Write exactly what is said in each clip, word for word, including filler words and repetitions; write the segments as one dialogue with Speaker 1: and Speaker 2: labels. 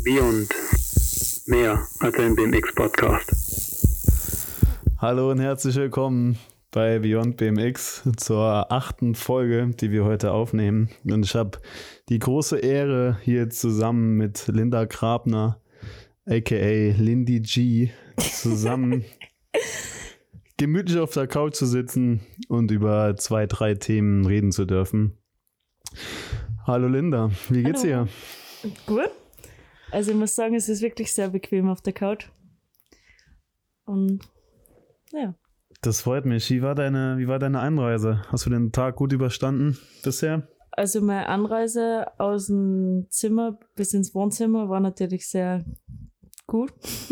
Speaker 1: Beyond. Mehr als ein B M X-Podcast.
Speaker 2: Hallo und herzlich willkommen bei Beyond B M X zur achten Folge, die wir heute aufnehmen. Und ich habe die große Ehre, hier zusammen mit Linda Grabner, aka Lindy G, zusammen gemütlich auf der Couch zu sitzen und über zwei, drei Themen reden zu dürfen. Hallo Linda, wie geht's
Speaker 3: Hallo.
Speaker 2: dir?
Speaker 3: Gut. Also ich muss sagen, es ist wirklich sehr bequem auf der Couch. Und ja.
Speaker 2: Das freut mich. Wie war deine, wie war deine Einreise? Hast du den Tag gut überstanden bisher?
Speaker 3: Also meine Anreise aus dem Zimmer bis ins Wohnzimmer war natürlich sehr gut.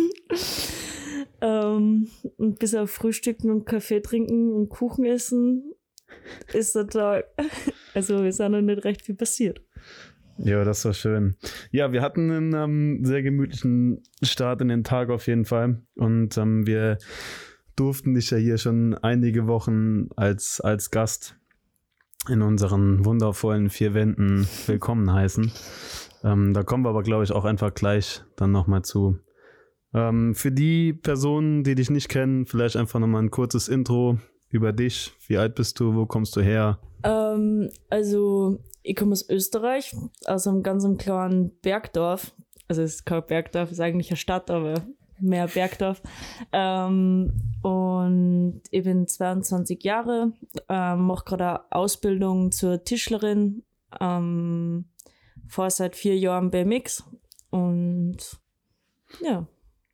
Speaker 3: ähm, und bis auf Frühstücken und Kaffee trinken und Kuchen essen ist der Tag. Also ist auch noch nicht recht viel passiert.
Speaker 2: Ja, das war schön. Ja, wir hatten einen ähm, sehr gemütlichen Start in den Tag auf jeden Fall. Und ähm, wir durften dich ja hier schon einige Wochen als, als Gast in unseren wundervollen vier Wänden willkommen heißen. Ähm, da kommen wir aber, glaube ich, auch einfach gleich dann nochmal zu. Ähm, für die Personen, die dich nicht kennen, vielleicht einfach nochmal ein kurzes Intro über dich. Wie alt bist du? Wo kommst du her?
Speaker 3: Ähm, also ich komme aus Österreich, aus einem ganz kleinen Bergdorf. Also es ist kein Bergdorf, es ist eigentlich eine Stadt, aber mehr Bergdorf. Ähm, und ich bin zweiundzwanzig Jahre, ähm, mache gerade eine Ausbildung zur Tischlerin, ähm, fahre seit vier Jahren B M X und ja,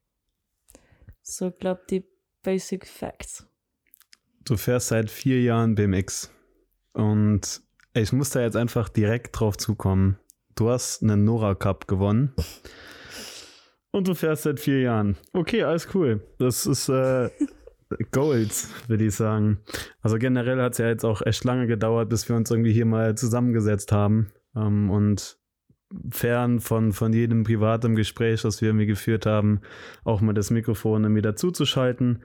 Speaker 3: so glaube die Basic Facts.
Speaker 2: Du fährst seit vier Jahren B M X und ich muss da jetzt einfach direkt drauf zukommen. Du hast einen Nora Cup gewonnen und du fährst seit vier Jahren. Okay, alles cool. Das ist äh, Gold, würde ich sagen. Also generell hat es ja jetzt auch echt lange gedauert, bis wir uns irgendwie hier mal zusammengesetzt haben. Ähm, und fern von, von jedem privaten Gespräch, das wir irgendwie geführt haben, auch mal das Mikrofon irgendwie dazuzuschalten.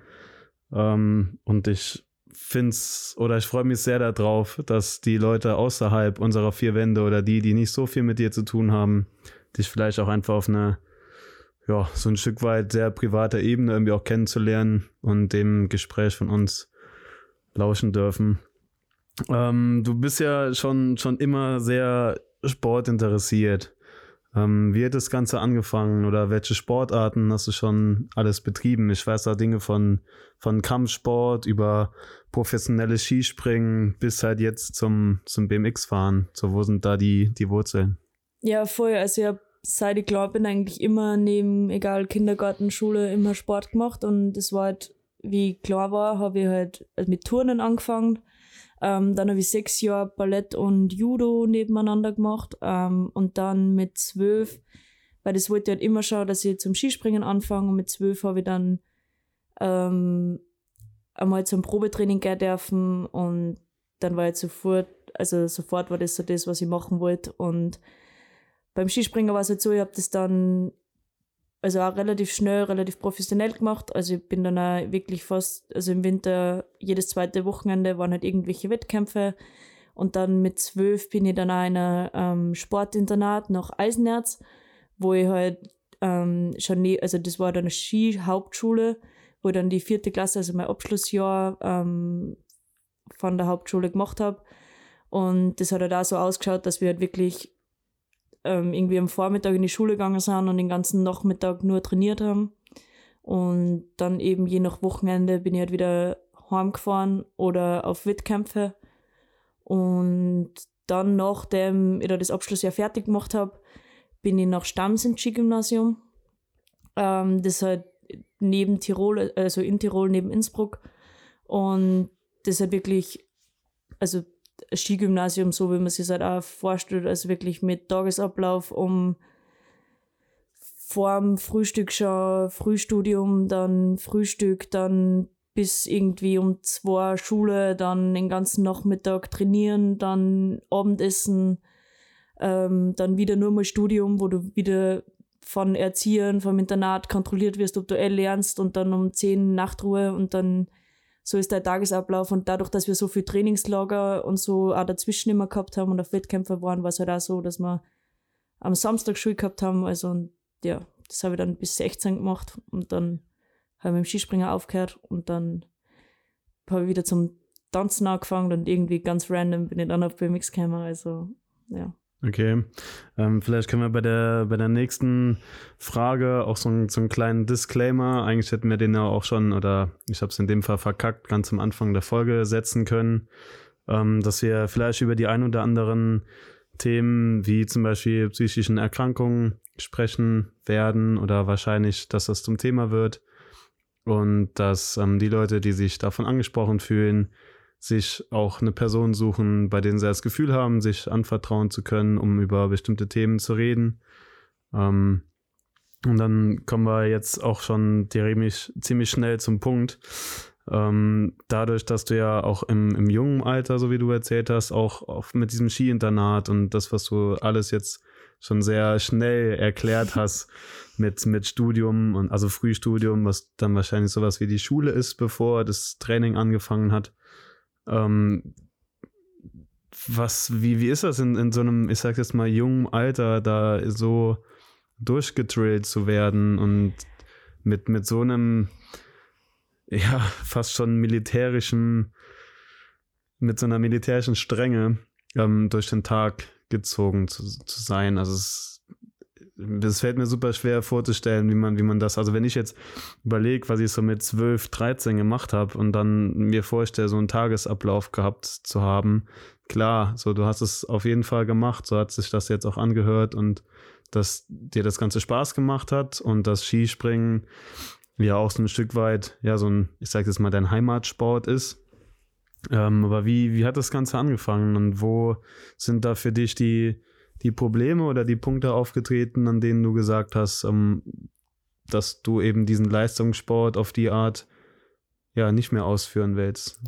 Speaker 2: Ähm, und ich find's oder ich freue mich sehr darauf, dass die Leute außerhalb unserer vier Wände oder die, die nicht so viel mit dir zu tun haben, dich vielleicht auch einfach auf eine, ja, so ein Stück weit sehr privater Ebene irgendwie auch kennenzulernen und dem Gespräch von uns lauschen dürfen. Ähm, du bist ja schon, schon immer sehr sportinteressiert. Ähm, wie hat das Ganze angefangen oder welche Sportarten hast du schon alles betrieben? Ich weiß da Dinge von, von Kampfsport über professionelles Skispringen bis halt jetzt zum, zum B M X-Fahren. So, wo sind da die, die Wurzeln?
Speaker 3: Ja, voll. Also ich habe, seit ich klar bin, eigentlich immer neben, egal Kindergarten, Schule, immer Sport gemacht. Und das war halt, wie ich klar war, habe ich halt mit Turnen angefangen. Ähm, dann habe ich sechs Jahre Ballett und Judo nebeneinander gemacht. Ähm, und dann mit zwölf, weil das wollte ich halt immer schauen, dass ich zum Skispringen anfange. Und mit zwölf habe ich dann ähm, einmal zum Probetraining gehen dürfen. Und dann war ich sofort, also sofort war das so das, was ich machen wollte. Und beim Skispringen war es halt so, ich habe das dann also auch relativ schnell, relativ professionell gemacht. Also ich bin dann auch wirklich fast, also im Winter jedes zweite Wochenende waren halt irgendwelche Wettkämpfe. Und dann mit zwölf bin ich dann auch in einem ähm, Sportinternat nach Eisenerz, wo ich halt ähm, schon, nie, also das war dann eine Ski-Hauptschule, wo ich dann die vierte Klasse, also mein Abschlussjahr ähm, von der Hauptschule gemacht habe. Und das hat halt auch so ausgeschaut, dass wir halt wirklich irgendwie am Vormittag in die Schule gegangen sind und den ganzen Nachmittag nur trainiert haben. Und dann eben je nach Wochenende bin ich halt wieder heimgefahren oder auf Wettkämpfe. Und dann, nachdem ich da das Abschlussjahr fertig gemacht habe, bin ich nach Stams ins Skigymnasium. Ähm, das ist halt neben Tirol, also in Tirol neben Innsbruck. Und das ist halt wirklich, also ein Skigymnasium, so wie man sich halt auch vorstellt, also wirklich mit Tagesablauf um vorm Frühstück schon Frühstudium, dann Frühstück, dann bis irgendwie um zwei Schule, dann den ganzen Nachmittag trainieren, dann Abendessen, ähm, dann wieder nur mal Studium, wo du wieder von Erziehern, vom Internat kontrolliert wirst, ob du eh lernst und dann um zehn Nachtruhe und dann so ist der Tagesablauf. Und dadurch, dass wir so viel Trainingslager und so auch dazwischen immer gehabt haben und auf Wettkämpfe waren, war es halt auch so, dass wir am Samstag Schule gehabt haben. Also ja, das habe ich dann bis sechzehn gemacht und dann habe ich mit dem Skispringen aufgehört und dann habe ich wieder zum Tanzen angefangen und irgendwie ganz random bin ich dann auf B M X gekommen, also ja.
Speaker 2: Okay, ähm, vielleicht können wir bei der bei der nächsten Frage auch so, ein, so einen kleinen Disclaimer, eigentlich hätten wir den ja auch schon, oder ich habe es in dem Fall verkackt, ganz am Anfang der Folge setzen können, ähm, dass wir vielleicht über die ein oder anderen Themen wie zum Beispiel psychischen Erkrankungen sprechen werden oder wahrscheinlich, dass das zum Thema wird und dass ähm, die Leute, die sich davon angesprochen fühlen, sich auch eine Person suchen, bei denen sie das Gefühl haben, sich anvertrauen zu können, um über bestimmte Themen zu reden. Ähm, und dann kommen wir jetzt auch schon ziemlich, ziemlich schnell zum Punkt. Ähm, dadurch, dass du ja auch im, im jungen Alter, so wie du erzählt hast, auch, auch mit diesem Skiinternat und das, was du alles jetzt schon sehr schnell erklärt hast mit, mit Studium und also Frühstudium, was dann wahrscheinlich sowas wie die Schule ist, bevor das Training angefangen hat. Ähm, was, wie, wie ist das in, in so einem, ich sag jetzt mal, jungen Alter, da so durchgedrillt zu werden und mit, mit so einem, ja, fast schon militärischen, mit so einer militärischen Strenge ähm, durch den Tag gezogen zu, zu sein. Also es das fällt mir super schwer vorzustellen, wie man, wie man das, also wenn ich jetzt überlege, was ich so mit zwölf, dreizehn gemacht habe und dann mir vorstelle, so einen Tagesablauf gehabt zu haben, klar, so du hast es auf jeden Fall gemacht, so hat sich das jetzt auch angehört und dass dir das Ganze Spaß gemacht hat und das Skispringen ja auch so ein Stück weit, ja so ein, ich sag jetzt mal, dein Heimatsport ist. Ähm, aber wie, wie hat das Ganze angefangen und wo sind da für dich die die Probleme oder die Punkte aufgetreten, an denen du gesagt hast, ähm, dass du eben diesen Leistungssport auf die Art ja nicht mehr ausführen willst?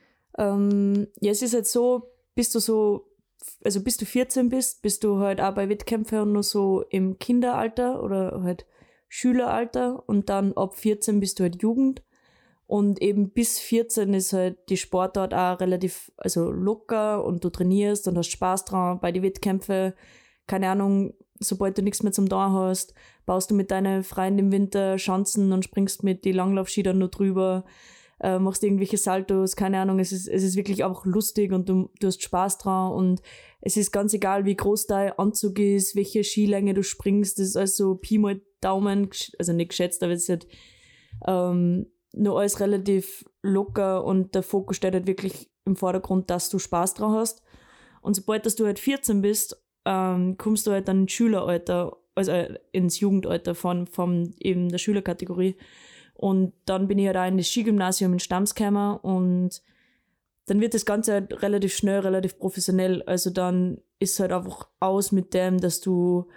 Speaker 3: Ähm, ja, es ist halt so, bis du so, also bis du vierzehn bist, bist du halt auch bei Wettkämpfen nur so im Kinderalter oder halt Schüleralter und dann ab vierzehn bist du halt Jugend. Und eben bis vierzehn ist halt die Sportart auch relativ also locker und du trainierst und hast Spaß dran bei den Wettkämpfen. Keine Ahnung, sobald du nichts mehr zum Tun hast, baust du mit deinen Freunden im Winter Schanzen und springst mit die Langlaufskiern nur drüber, äh, machst irgendwelche Saltos, keine Ahnung. Es ist, es ist wirklich auch lustig und du, du hast Spaß dran und es ist ganz egal, wie groß dein Anzug ist, welche Skilänge du springst. Das ist also Pi mal Daumen, also nicht geschätzt, aber es ist halt ähm, nur alles relativ locker und der Fokus steht halt wirklich im Vordergrund, dass du Spaß dran hast. Und sobald dass du halt vierzehn bist, ähm, kommst du halt dann ins Schüleralter, also ins Jugendalter von, von eben der Schülerkategorie. Und dann bin ich halt auch in das Skigymnasium in Stams gekommen und dann wird das Ganze halt relativ schnell, relativ professionell. Also dann ist es halt einfach aus mit dem, dass du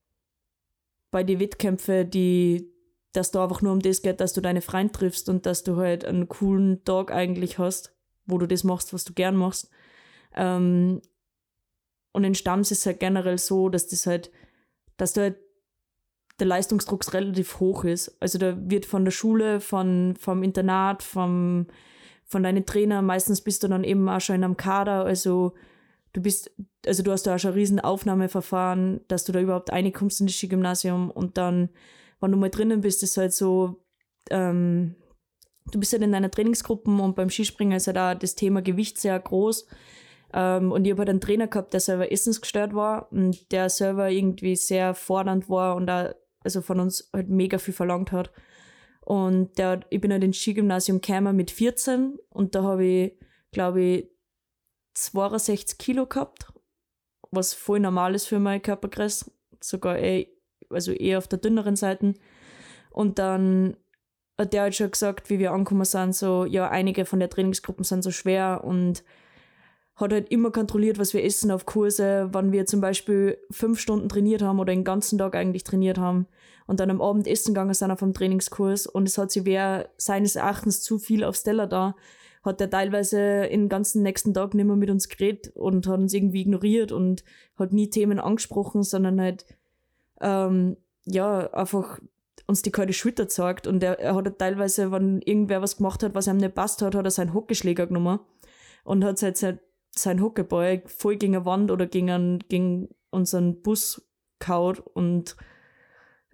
Speaker 3: bei den Wettkämpfen, die dass da einfach nur um das geht, dass du deine Freunde triffst und dass du halt einen coolen Tag eigentlich hast, wo du das machst, was du gern machst. Ähm, und in Stams ist es halt generell so, dass das halt, dass da halt der Leistungsdruck relativ hoch ist. Also da wird von der Schule, von, vom Internat, vom, von deinen Trainern, meistens bist du dann eben auch schon in einem Kader, also du bist, also du hast da auch schon ein riesen Aufnahmeverfahren, dass du da überhaupt reinkommst in das Skigymnasium und dann wenn du mal drinnen bist, ist halt so, ähm, du bist halt in deiner Trainingsgruppe und beim Skispringen ist halt auch das Thema Gewicht sehr groß. Ähm, und ich habe halt einen Trainer gehabt, der selber essensgestört war und der selber irgendwie sehr fordernd war und auch, also von uns halt mega viel verlangt hat. Und der, ich bin halt ins Skigymnasium gekommen mit vierzehn und da habe ich, glaube ich, zweiundsechzig Kilo gehabt, was voll normal ist für meine Körpergröße, sogar eh also eher auf der dünneren Seite. Und dann hat der halt schon gesagt, wie wir angekommen sind, so, ja, einige von der Trainingsgruppen sind so schwer und hat halt immer kontrolliert, was wir essen auf Kurse, wann wir zum Beispiel fünf Stunden trainiert haben oder den ganzen Tag eigentlich trainiert haben und dann am Abend essen gegangen sind auf dem Trainingskurs und es hat sich wer seines Erachtens zu viel aufs Teller da, hat er teilweise den ganzen nächsten Tag nicht mehr mit uns geredet und hat uns irgendwie ignoriert und hat nie Themen angesprochen, sondern halt Ähm, ja, einfach uns die kalte Schulter gezeigt und er, er hat halt teilweise, wenn irgendwer was gemacht hat, was ihm nicht passt hat, hat er seinen Hockeyschläger genommen und hat halt sein, sein Hockeyball voll gegen eine Wand oder gegen, einen, gegen unseren Bus gehauen und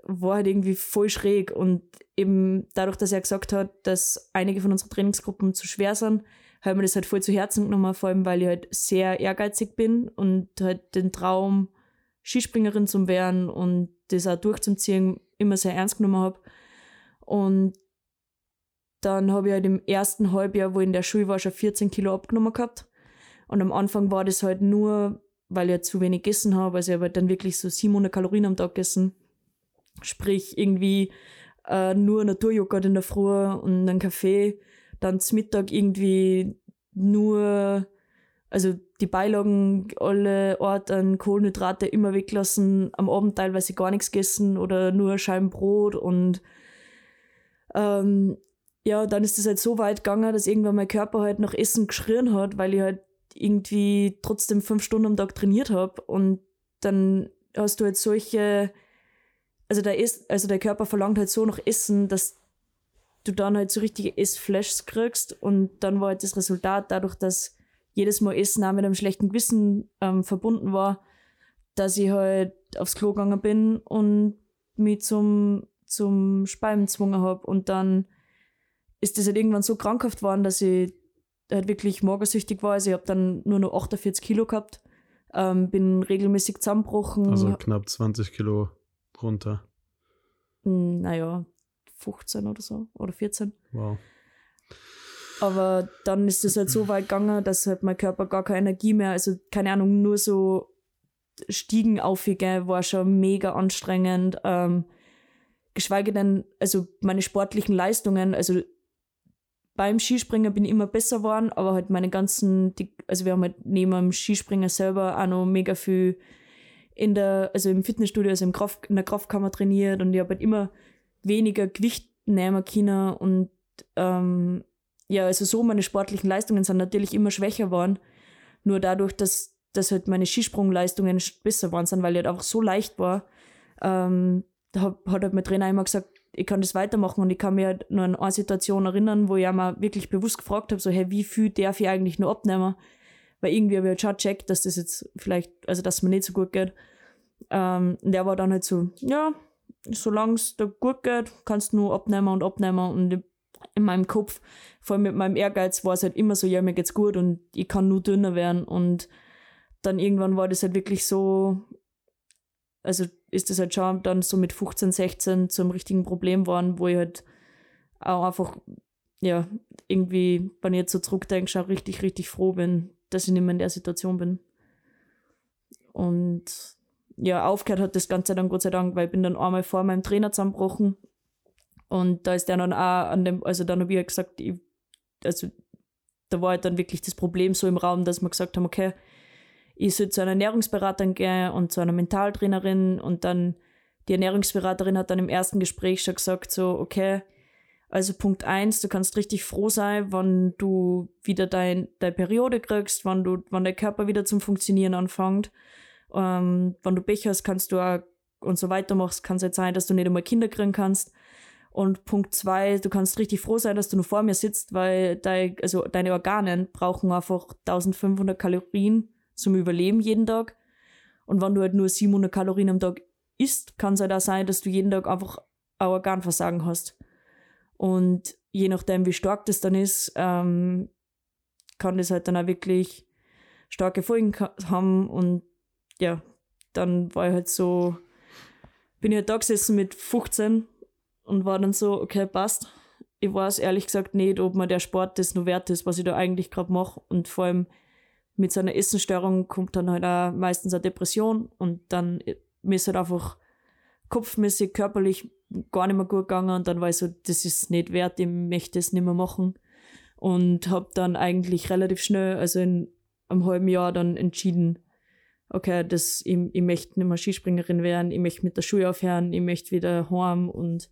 Speaker 3: war halt irgendwie voll schräg. Und eben dadurch, dass er gesagt hat, dass einige von unseren Trainingsgruppen zu schwer sind, habe ich mir das halt voll zu Herzen genommen, vor allem, weil ich halt sehr ehrgeizig bin und halt den Traum, Skispringerin zu werden und das auch durchzuziehen, immer sehr ernst genommen habe. Und dann habe ich halt im ersten Halbjahr, wo ich in der Schule war, schon vierzehn Kilo abgenommen gehabt. Und am Anfang war das halt nur, weil ich halt zu wenig gegessen habe. Also ich habe halt dann wirklich so siebenhundert Kalorien am Tag gegessen. Sprich irgendwie äh, nur Naturjoghurt in der Früh und einen Kaffee. Dann zum Mittag irgendwie nur, also die Beilagen, alle Orten, Kohlenhydrate immer weglassen. Am Abend teilweise gar nichts gegessen oder nur Scheiben Brot. Und ähm, ja, dann ist es halt so weit gegangen, dass irgendwann mein Körper halt nach Essen geschrien hat, weil ich halt irgendwie trotzdem fünf Stunden am Tag trainiert habe. Und dann hast du halt solche, also der, Ess, also der Körper verlangt halt so nach Essen, dass du dann halt so richtige Essflashs kriegst. Und dann war halt das Resultat dadurch, dass jedes Mal Essen auch mit einem schlechten Gewissen ähm, verbunden war, dass ich halt aufs Klo gegangen bin und mich zum, zum Speiben gezwungen habe. Und dann ist das halt irgendwann so krankhaft geworden, dass ich halt wirklich magersüchtig war. Also ich habe dann nur noch achtundvierzig Kilo gehabt, ähm, bin regelmäßig zusammengebrochen.
Speaker 2: Also knapp zwanzig Kilo runter.
Speaker 3: Naja, fünfzehn oder so, oder vierzehn.
Speaker 2: Wow.
Speaker 3: Aber dann ist es halt so weit gegangen, dass halt mein Körper gar keine Energie mehr, also keine Ahnung, nur so Stiegen aufgehen, war schon mega anstrengend. Ähm, geschweige denn, also meine sportlichen Leistungen, also beim Skispringen bin ich immer besser geworden, aber halt meine ganzen, die, also wir haben halt neben dem Skispringen selber auch noch mega viel in der, also im Fitnessstudio, also im Kraft, in der Kraftkammer trainiert und ich habe halt immer weniger Gewicht nehmen können und ähm, ja, also so meine sportlichen Leistungen sind natürlich immer schwächer geworden, nur dadurch, dass, dass halt meine Skisprungleistungen besser waren, sind, weil ich halt einfach so leicht war, ähm, hat, hat halt mein Trainer immer gesagt, ich kann das weitermachen und ich kann mich halt nur an eine Situation erinnern, wo ich einmal wirklich bewusst gefragt habe, so, hey, wie viel darf ich eigentlich nur abnehmen? Weil irgendwie habe ich halt schon gecheckt, dass das jetzt vielleicht, also dass es mir nicht so gut geht. Ähm, und der war dann halt so, ja, solange es dir gut geht, kannst du nur abnehmen und abnehmen. Und in meinem Kopf, vor allem mit meinem Ehrgeiz, war es halt immer so, ja, mir geht's gut und ich kann nur dünner werden. Und dann irgendwann war das halt wirklich so, also ist das halt schon dann so mit fünfzehn, sechzehn zum richtigen Problem geworden, wo ich halt auch einfach, ja, irgendwie, wenn ich jetzt so zurückdenke, schon richtig, richtig froh bin, dass ich nicht mehr in der Situation bin. Und ja, aufgehört hat das Ganze dann Gott sei Dank, weil ich bin dann einmal vor meinem Trainer zusammengebrochen und da ist der dann auch an dem, also dann habe ich halt gesagt, ich, also da war halt dann wirklich das Problem so im Raum, dass wir gesagt haben, okay, ich soll zu einer Ernährungsberaterin gehen und zu einer Mentaltrainerin und dann die Ernährungsberaterin hat dann im ersten Gespräch schon gesagt so, okay, also Punkt eins, du kannst richtig froh sein, wenn du wieder dein, deine Periode kriegst, wenn du, wenn dein Körper wieder zum Funktionieren anfängt. Ähm, wenn du Pech hast, kannst du auch und so weiter machst, kann es halt sein, dass du nicht einmal Kinder kriegen kannst. Und Punkt zwei, du kannst richtig froh sein, dass du noch vor mir sitzt, weil dein, also deine Organe brauchen einfach eintausendfünfhundert Kalorien zum Überleben jeden Tag. Und wenn du halt nur siebenhundert Kalorien am Tag isst, kann es halt auch sein, dass du jeden Tag einfach ein Organversagen hast. Und je nachdem, wie stark das dann ist, ähm, kann das halt dann auch wirklich starke Folgen haben. Und ja, dann war ich halt so, bin ich halt da gesessen mit fünfzehn und war dann so, okay, passt. Ich weiß ehrlich gesagt nicht, ob mir der Sport das noch wert ist, was ich da eigentlich gerade mache. Und vor allem mit so einer Essensstörung kommt dann halt auch meistens eine Depression und dann mir ist halt einfach kopfmäßig, körperlich gar nicht mehr gut gegangen und dann war ich so, das ist nicht wert, ich möchte das nicht mehr machen und habe dann eigentlich relativ schnell, also in einem halben Jahr dann entschieden, okay, das, ich, ich möchte nicht mehr Skispringerin werden, ich möchte mit der Schule aufhören, ich möchte wieder heim und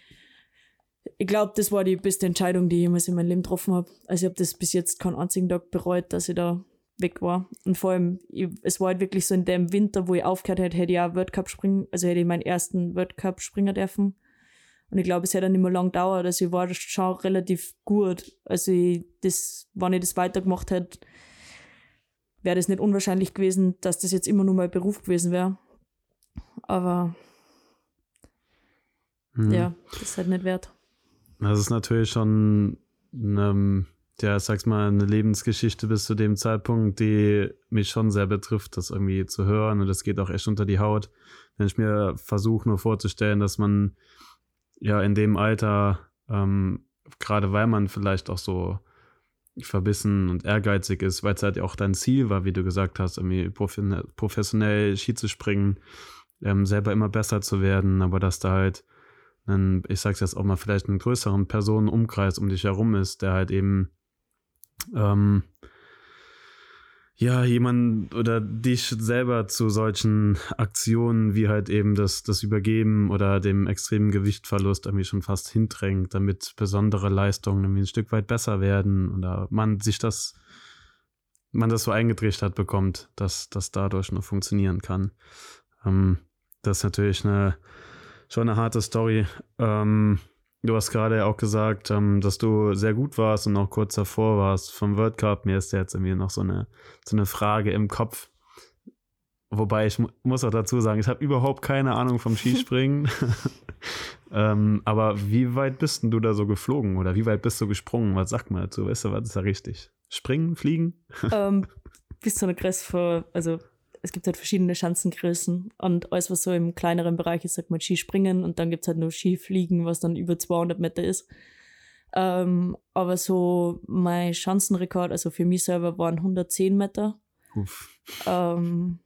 Speaker 3: ich glaube, das war die beste Entscheidung, die ich jemals in meinem Leben getroffen habe. Also ich habe das bis jetzt keinen einzigen Tag bereut, dass ich da weg war. Und vor allem, ich, es war halt wirklich so in dem Winter, wo ich aufgehört hätte, hätte ich auch World Cup springen, also hätte ich meinen ersten World Cup springen dürfen. Und ich glaube, es hätte nicht mehr lang gedauert. Also ich war schon relativ gut. Also ich, das, wenn ich das weitergemacht hätte, wäre das nicht unwahrscheinlich gewesen, dass das jetzt immer nur mein Beruf gewesen wäre. Aber
Speaker 2: Mhm.
Speaker 3: Ja, das ist halt nicht wert.
Speaker 2: Das ist natürlich schon eine, ja, sag's mal, eine Lebensgeschichte bis zu dem Zeitpunkt, die mich schon sehr betrifft, das irgendwie zu hören. Und das geht auch echt unter die Haut. Wenn ich mir versuche, nur vorzustellen, dass man ja in dem Alter, ähm, gerade weil man vielleicht auch so verbissen und ehrgeizig ist, weil es halt auch dein Ziel war, wie du gesagt hast, irgendwie professionell Ski zu springen, ähm, selber immer besser zu werden, aber dass da halt ein, ich sag's jetzt auch mal, vielleicht einen größeren Personenumkreis um dich herum ist, der halt eben ähm, ja, jemand oder dich selber zu solchen Aktionen wie halt eben das, das Übergeben oder dem extremen Gewichtverlust irgendwie schon fast hindrängt, damit besondere Leistungen irgendwie ein Stück weit besser werden oder man sich das, man das so eingetrichtert bekommt, dass das dadurch noch funktionieren kann. Ähm, das ist natürlich eine, schon eine harte Story. Ähm, Du hast gerade auch gesagt, ähm, dass du sehr gut warst und auch kurz davor warst vom World Cup. Mir ist jetzt irgendwie noch so eine, so eine Frage im Kopf. Wobei ich mu- muss auch dazu sagen, ich habe überhaupt keine Ahnung vom Skispringen. ähm, aber wie weit bist denn du da so geflogen oder wie weit bist du gesprungen? Was sagt man dazu? Weißt du, was ist da richtig? Springen, fliegen?
Speaker 3: ähm, bis zu einer Größe von, also es gibt halt verschiedene Schanzengrößen und alles, was so im kleineren Bereich ist, sagt man Skispringen und dann gibt es halt nur Skifliegen, was dann über zweihundert Meter ist. Ähm, aber so mein Schanzenrekord, also für mich selber, waren hundertzehn Meter.
Speaker 2: Uff.
Speaker 3: Ähm,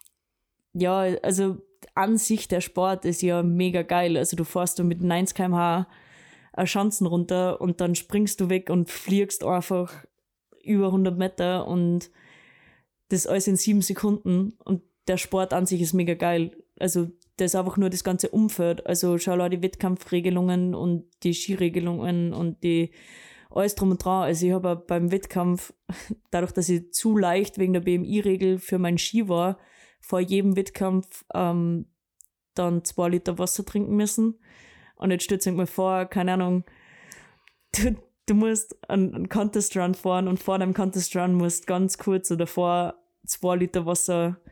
Speaker 3: ja, also an sich der Sport ist ja mega geil. Also du fährst du mit neunzig Kilometer pro Stunde Schanzen runter und dann springst du weg und fliegst einfach über hundert Meter und das alles in sieben Sekunden und der Sport an sich ist mega geil. Also das ist einfach nur das ganze Umfeld. Also schau mal die Wettkampfregelungen und die Skiregelungen und die alles drum und dran. Also ich habe beim Wettkampf, dadurch, dass ich zu leicht wegen der B M I-Regel für meinen Ski war, vor jedem Wettkampf ähm, dann zwei Liter Wasser trinken müssen. Und jetzt stürzt mir vor, keine Ahnung, du, du musst einen, einen Contest Run fahren und vor dem Contest Run musst ganz kurz oder vor zwei Liter Wasser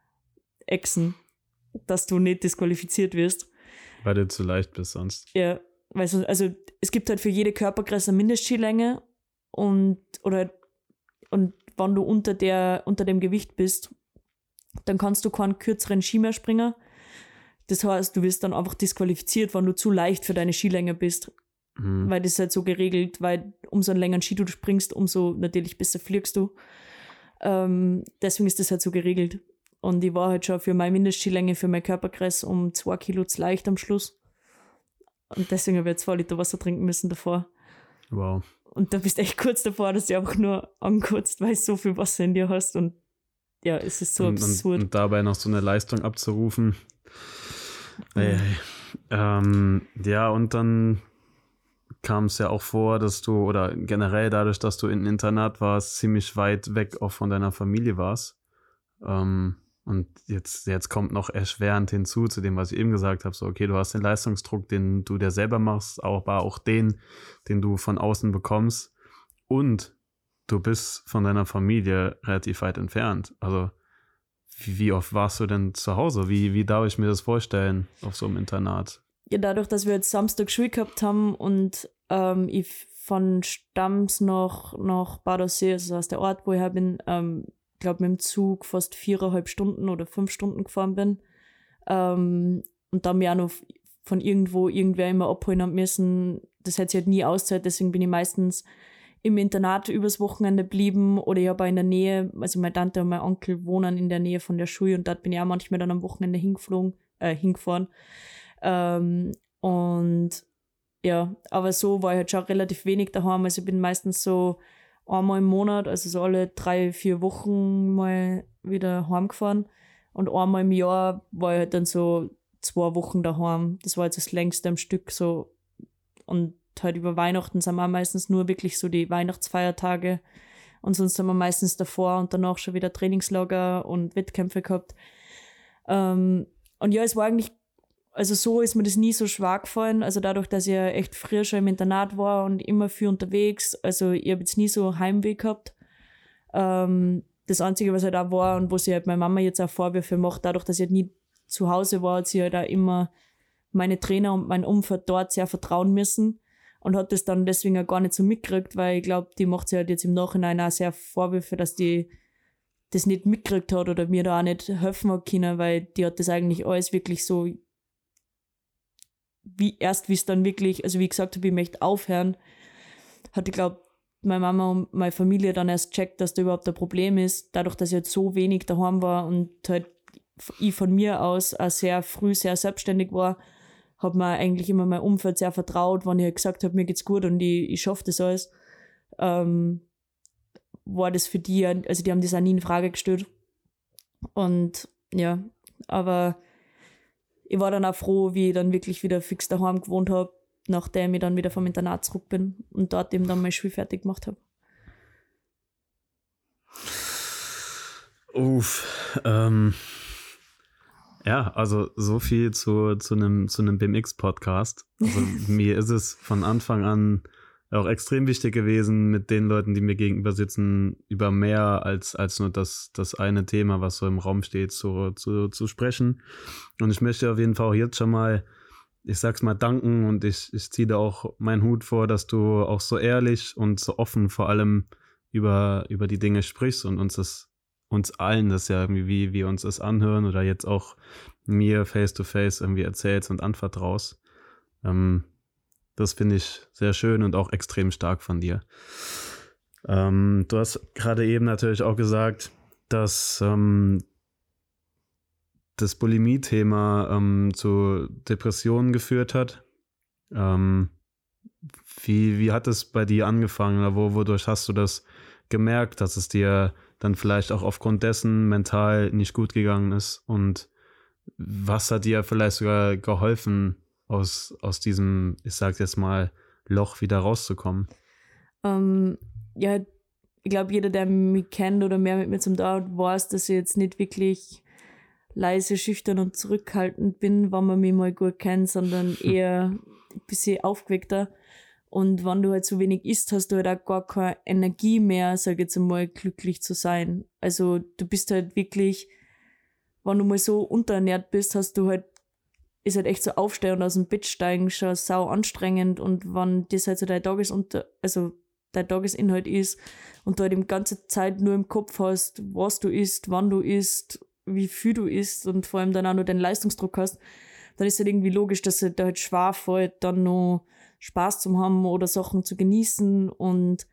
Speaker 3: exen, dass du nicht disqualifiziert wirst.
Speaker 2: Weil du zu leicht bist sonst.
Speaker 3: Ja, weil so, also es gibt halt für jede Körpergröße eine Mindestskilänge und oder und wenn du unter der unter dem Gewicht bist, dann kannst du keinen kürzeren Ski mehr springen. Das heißt, du wirst dann einfach disqualifiziert, wenn du zu leicht für deine Skilänge bist. Mhm. Weil das ist halt so geregelt, weil umso einen längeren Ski du springst, umso natürlich besser fliegst du. Ähm, deswegen ist das halt so geregelt. Und ich war halt schon für meine Mindestskilänge, für meine Körpergröße um zwei Kilo zu leicht am Schluss. Und deswegen habe ich zwei Liter Wasser trinken müssen davor.
Speaker 2: Wow.
Speaker 3: Und da bist du echt kurz davor, dass du einfach nur ankotzt, weil du so viel Wasser in dir hast. Und ja, es ist so
Speaker 2: und,
Speaker 3: absurd.
Speaker 2: Und, und dabei noch so eine Leistung abzurufen. Hey, hey. Ähm, ja, und dann kam es ja auch vor, dass du, oder generell dadurch, dass du in Internat warst, ziemlich weit weg auch von deiner Familie warst. Ähm, und jetzt, jetzt kommt noch erschwerend hinzu zu dem, was ich eben gesagt habe, so okay, du hast den Leistungsdruck, den du dir selber machst, aber auch den, den du von außen bekommst und du bist von deiner Familie relativ weit entfernt. Also wie, wie oft warst du denn zu Hause? Wie, wie darf ich mir das vorstellen auf so einem Internat?
Speaker 3: Ja, dadurch, dass wir jetzt Samstag Schule gehabt haben und ähm, ich von Stams noch nach Bad Aussee, also aus der Ort, wo ich her bin, ähm, glaube mit dem Zug fast viereinhalb Stunden oder fünf Stunden gefahren bin. Ähm, und dann mir auch noch von irgendwo irgendwer immer abholen haben müssen. Das hätte sich halt nie ausgezahlt, deswegen bin ich meistens im Internat übers Wochenende geblieben oder ich habe auch in der Nähe, also meine Tante und mein Onkel wohnen in der Nähe von der Schule und dort bin ich auch manchmal dann am Wochenende hingeflogen, äh, hingefahren. Ähm, und ja, aber so war ich halt schon relativ wenig daheim. Also ich bin meistens so einmal im Monat, also so alle drei, vier Wochen mal wieder heimgefahren. Und einmal im Jahr war ich halt dann so zwei Wochen daheim. Das war jetzt das längste am Stück so. Und halt über Weihnachten sind wir meistens nur wirklich so die Weihnachtsfeiertage. Und sonst haben wir meistens davor und danach schon wieder Trainingslager und Wettkämpfe gehabt. Ähm, und ja, es war eigentlich, also so ist mir das nie so schwer gefallen. Also dadurch, dass ich ja echt früher schon im Internat war und immer viel unterwegs. Also ich habe jetzt nie so Heimweh gehabt. Ähm, das Einzige, was halt auch war und wo sie halt meine Mama jetzt auch Vorwürfe macht, dadurch, dass ich halt nie zu Hause war, hat sie halt auch immer meine Trainer und mein Umfeld dort sehr vertrauen müssen und hat das dann deswegen auch gar nicht so mitgekriegt, weil ich glaube, die macht sich halt jetzt im Nachhinein auch sehr Vorwürfe, dass die das nicht mitgekriegt hat oder mir da auch nicht helfen hat können, weil die hat das eigentlich alles wirklich so, wie erst wie es dann wirklich, also wie ich gesagt habe, ich möchte aufhören, hat ich glaube, meine Mama und meine Familie dann erst checkt, dass da überhaupt ein Problem ist, dadurch, dass ich halt so wenig daheim war und halt ich von mir aus auch sehr früh sehr selbstständig war, hat mir eigentlich immer mein Umfeld sehr vertraut, wenn ich halt gesagt habe, mir geht's gut und ich, ich schaffe das alles, ähm, war das für die, also die haben das auch nie in Frage gestellt. Und ja, aber ich war dann auch froh, wie ich dann wirklich wieder fix daheim gewohnt habe, nachdem ich dann wieder vom Internat zurück bin und dort eben dann mein Spiel fertig gemacht habe.
Speaker 2: Uff, ähm, ja, also so viel zu, zu einem, zu einem B M X-Podcast. Also mir ist es von Anfang an auch extrem wichtig gewesen, mit den Leuten, die mir gegenüber sitzen, über mehr als, als nur das, das eine Thema, was so im Raum steht, zu, zu, zu sprechen. Und ich möchte auf jeden Fall auch jetzt schon mal, ich sag's mal, danken und ich, ich ziehe da auch meinen Hut vor, dass du auch so ehrlich und so offen vor allem über, über die Dinge sprichst und uns das, uns allen das ja irgendwie, wie wir uns das anhören oder jetzt auch mir face to face irgendwie erzählst und anvertraust. Ähm, Das finde ich sehr schön und auch extrem stark von dir. Ähm, du hast gerade eben natürlich auch gesagt, dass ähm, das Bulimie-Thema ähm, zu Depressionen geführt hat. Ähm, wie, wie hat es bei dir angefangen oder wo, wodurch hast du das gemerkt, dass es dir dann vielleicht auch aufgrund dessen mental nicht gut gegangen ist? Und was hat dir vielleicht sogar geholfen, aus, aus diesem, ich sag jetzt mal, Loch wieder rauszukommen?
Speaker 3: Ähm, ja, ich glaube, jeder, der mich kennt oder mehr mit mir zum Tun hat, weiß, dass ich jetzt nicht wirklich leise, schüchtern und zurückhaltend bin, wenn man mich mal gut kennt, sondern eher ein bisschen aufgeweckter. Und wenn du halt so wenig isst, hast du halt auch gar keine Energie mehr, sag ich jetzt einmal, glücklich zu sein. Also du bist halt wirklich, wenn du mal so unterernährt bist, hast du halt ist halt echt so aufstehen und aus dem Bett steigen schon sau anstrengend und wenn das halt so dein Tagesunter, also dein Tagesinhalt ist und du halt die ganze Zeit nur im Kopf hast, was du isst, wann du isst, wie viel du isst und vor allem dann auch nur den Leistungsdruck hast, dann ist halt irgendwie logisch, dass es da halt schwer fällt, dann noch Spaß zu haben oder Sachen zu genießen und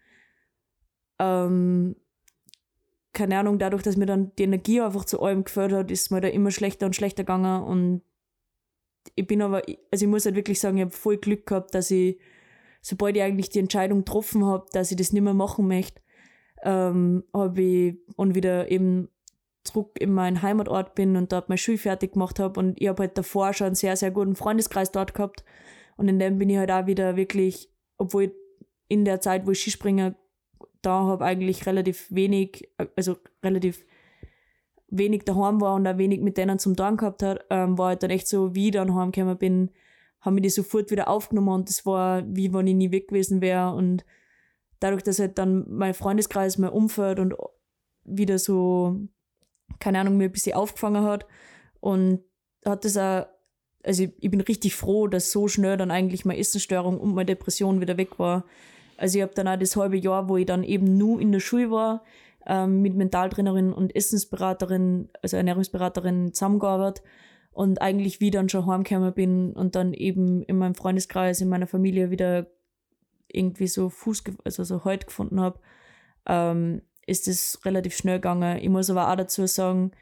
Speaker 3: ähm, keine Ahnung, dadurch, dass mir dann die Energie einfach zu allem gefällt hat, ist mir da immer schlechter und schlechter gegangen und ich bin aber, also ich muss halt wirklich sagen, ich habe voll Glück gehabt, dass ich, sobald ich eigentlich die Entscheidung getroffen habe, dass ich das nicht mehr machen möchte, ähm, habe ich und wieder eben zurück in meinen Heimatort bin und dort meine Schule fertig gemacht habe und ich habe halt davor schon einen sehr, sehr guten Freundeskreis dort gehabt und in dem bin ich halt auch wieder wirklich, obwohl ich in der Zeit, wo ich Skispringen da habe, eigentlich relativ wenig, also relativ wenig daheim war und auch wenig mit denen zum Tun gehabt hat, ähm, war halt dann echt so, wie ich dann heimgekommen bin, haben wir die sofort wieder aufgenommen und das war, wie wenn ich nie weg gewesen wäre und dadurch, dass halt dann mein Freundeskreis, mein Umfeld und wieder so, keine Ahnung, mir ein bisschen aufgefangen hat und hat das auch, also ich, ich bin richtig froh, dass so schnell dann eigentlich meine Essensstörung und meine Depression wieder weg war. Also ich habe dann auch das halbe Jahr, wo ich dann eben nur in der Schule war, ähm, mit Mentaltrainerin und Essensberaterin, also Ernährungsberaterin zusammengearbeitet und eigentlich wie dann schon heimgekommen bin und dann eben in meinem Freundeskreis, in meiner Familie wieder irgendwie so Fuß, also so Halt gefunden habe, ähm, ist es relativ schnell gegangen. Ich muss aber auch dazu sagen,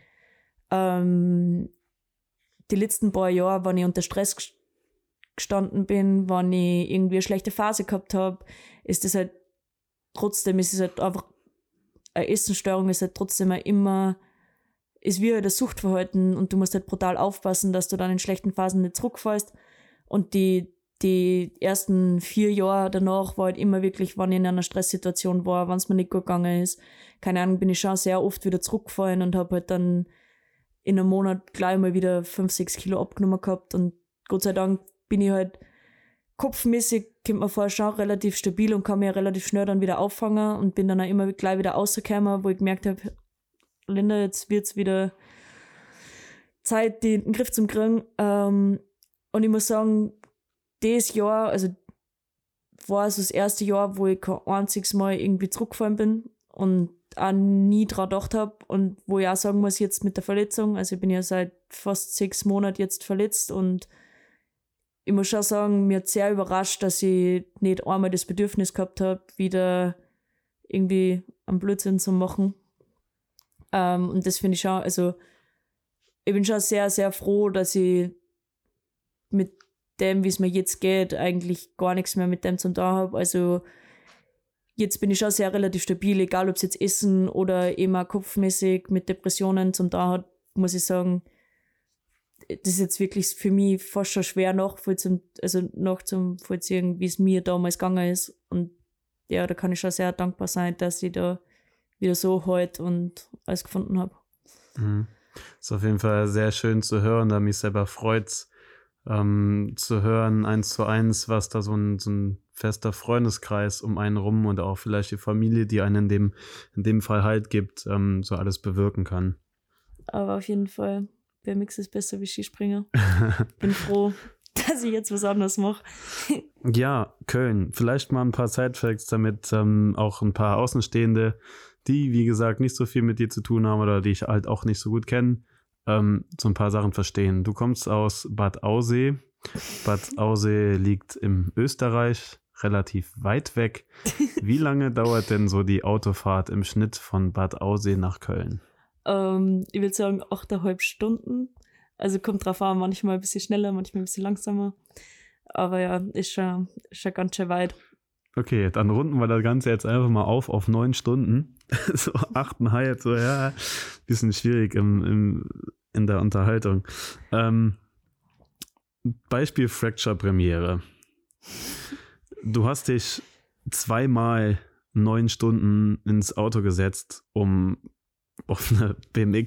Speaker 3: ähm, die letzten paar Jahre, wenn ich unter Stress gestanden bin, wenn ich irgendwie eine schlechte Phase gehabt habe, ist das halt trotzdem, ist es halt einfach eine Essensstörung ist halt trotzdem immer, ist wie halt ein Suchtverhalten und du musst halt brutal aufpassen, dass du dann in schlechten Phasen nicht zurückfallst. Und die, die ersten vier Jahre danach war halt immer wirklich, wenn ich in einer Stresssituation war, wenn es mir nicht gut gegangen ist, keine Ahnung, bin ich schon sehr oft wieder zurückgefallen und habe halt dann in einem Monat gleich mal wieder fünf, sechs Kilo abgenommen gehabt und Gott sei Dank bin ich halt kopfmäßig, kommt mir vor, schon relativ stabil und kann mich relativ schnell dann wieder auffangen und bin dann auch immer gleich wieder rausgekommen, wo ich gemerkt habe, Linda, jetzt wird's wieder Zeit, den Griff zu kriegen. Ähm, Und ich muss sagen, das Jahr, also war so das erste Jahr, wo ich kein einziges Mal irgendwie zurückgefallen bin und auch nie dran gedacht habe. Und wo ich auch sagen muss, jetzt mit der Verletzung, also ich bin ja seit fast sechs Monaten jetzt verletzt und ich muss schon sagen, mir hat sehr überrascht, dass ich nicht einmal das Bedürfnis gehabt habe, wieder irgendwie einen Blödsinn zu machen. Ähm, und das finde ich schon, also ich bin schon sehr, sehr froh, dass ich mit dem, wie es mir jetzt geht, eigentlich gar nichts mehr mit dem zu tun habe. Also jetzt bin ich schon sehr relativ stabil, egal ob es jetzt Essen oder eben auch kopfmäßig mit Depressionen zum tun hat, muss ich sagen, das ist jetzt wirklich für mich fast schon schwer nachvollziehen, also nachzuvollziehen, wie es mir damals gegangen ist. Und ja, da kann ich schon sehr dankbar sein, dass ich da wieder so halt und alles gefunden habe.
Speaker 2: Mhm. Ist auf jeden Fall sehr schön zu hören, da mich selber freut, ähm, zu hören, eins zu eins, was da so ein, so ein fester Freundeskreis um einen rum und auch vielleicht die Familie, die einen in dem, in dem Fall Halt gibt, ähm, so alles bewirken kann.
Speaker 3: Aber auf jeden Fall, B M X ist besser wie Skispringer. Bin froh, dass ich jetzt was anderes mache.
Speaker 2: Ja, Köln. Vielleicht mal ein paar Sidefacts, damit ähm, auch ein paar Außenstehende, die, wie gesagt, nicht so viel mit dir zu tun haben oder die ich halt auch nicht so gut kenne, ähm, so ein paar Sachen verstehen. Du kommst aus Bad Aussee. Bad Aussee liegt im Österreich, relativ weit weg. Wie lange dauert denn so die Autofahrt im Schnitt von Bad Aussee nach Köln?
Speaker 3: Ähm, ich würde sagen achteinhalb Stunden. Also kommt drauf an, manchmal ein bisschen schneller, manchmal ein bisschen langsamer. Aber ja, ist schon, ist schon ganz schön weit.
Speaker 2: Okay, dann runden wir das Ganze jetzt einfach mal auf auf neun Stunden. So achteinhalb, so ja, bisschen schwierig im, im, in der Unterhaltung. Ähm, Beispiel Fracture-Premiere. Du hast dich zweimal neun Stunden ins Auto gesetzt, um auf eine B M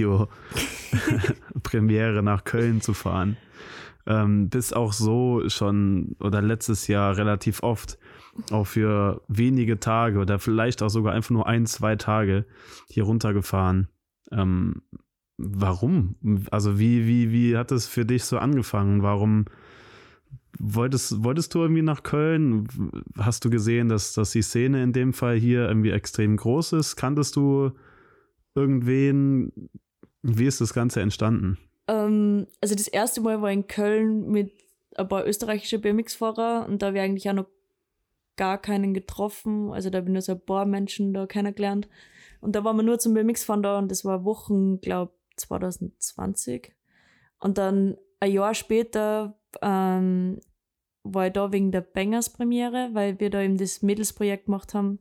Speaker 2: X-Video-Premiere nach Köln zu fahren. Ähm, bist auch so schon oder letztes Jahr relativ oft auch für wenige Tage oder vielleicht auch sogar einfach nur ein, zwei Tage hier runtergefahren. Ähm, warum? Also wie, wie, wie hat es für dich so angefangen? Warum wolltest, wolltest du irgendwie nach Köln? Hast du gesehen, dass, dass die Szene in dem Fall hier irgendwie extrem groß ist? Kanntest du irgendwen? Wie ist das Ganze entstanden?
Speaker 3: Ähm, also das erste Mal war in Köln mit ein paar österreichischen B M X-Fahrer und da habe ich eigentlich auch noch gar keinen getroffen. Also da habe ich nur so ein paar Menschen da kennengelernt. Und da waren wir nur zum B M X-Fahren da und das war Wochen, glaube zwanzig zwanzig. Und dann ein Jahr später ähm, war ich da wegen der Bangers-Premiere, weil wir da eben das Mädelsprojekt gemacht haben.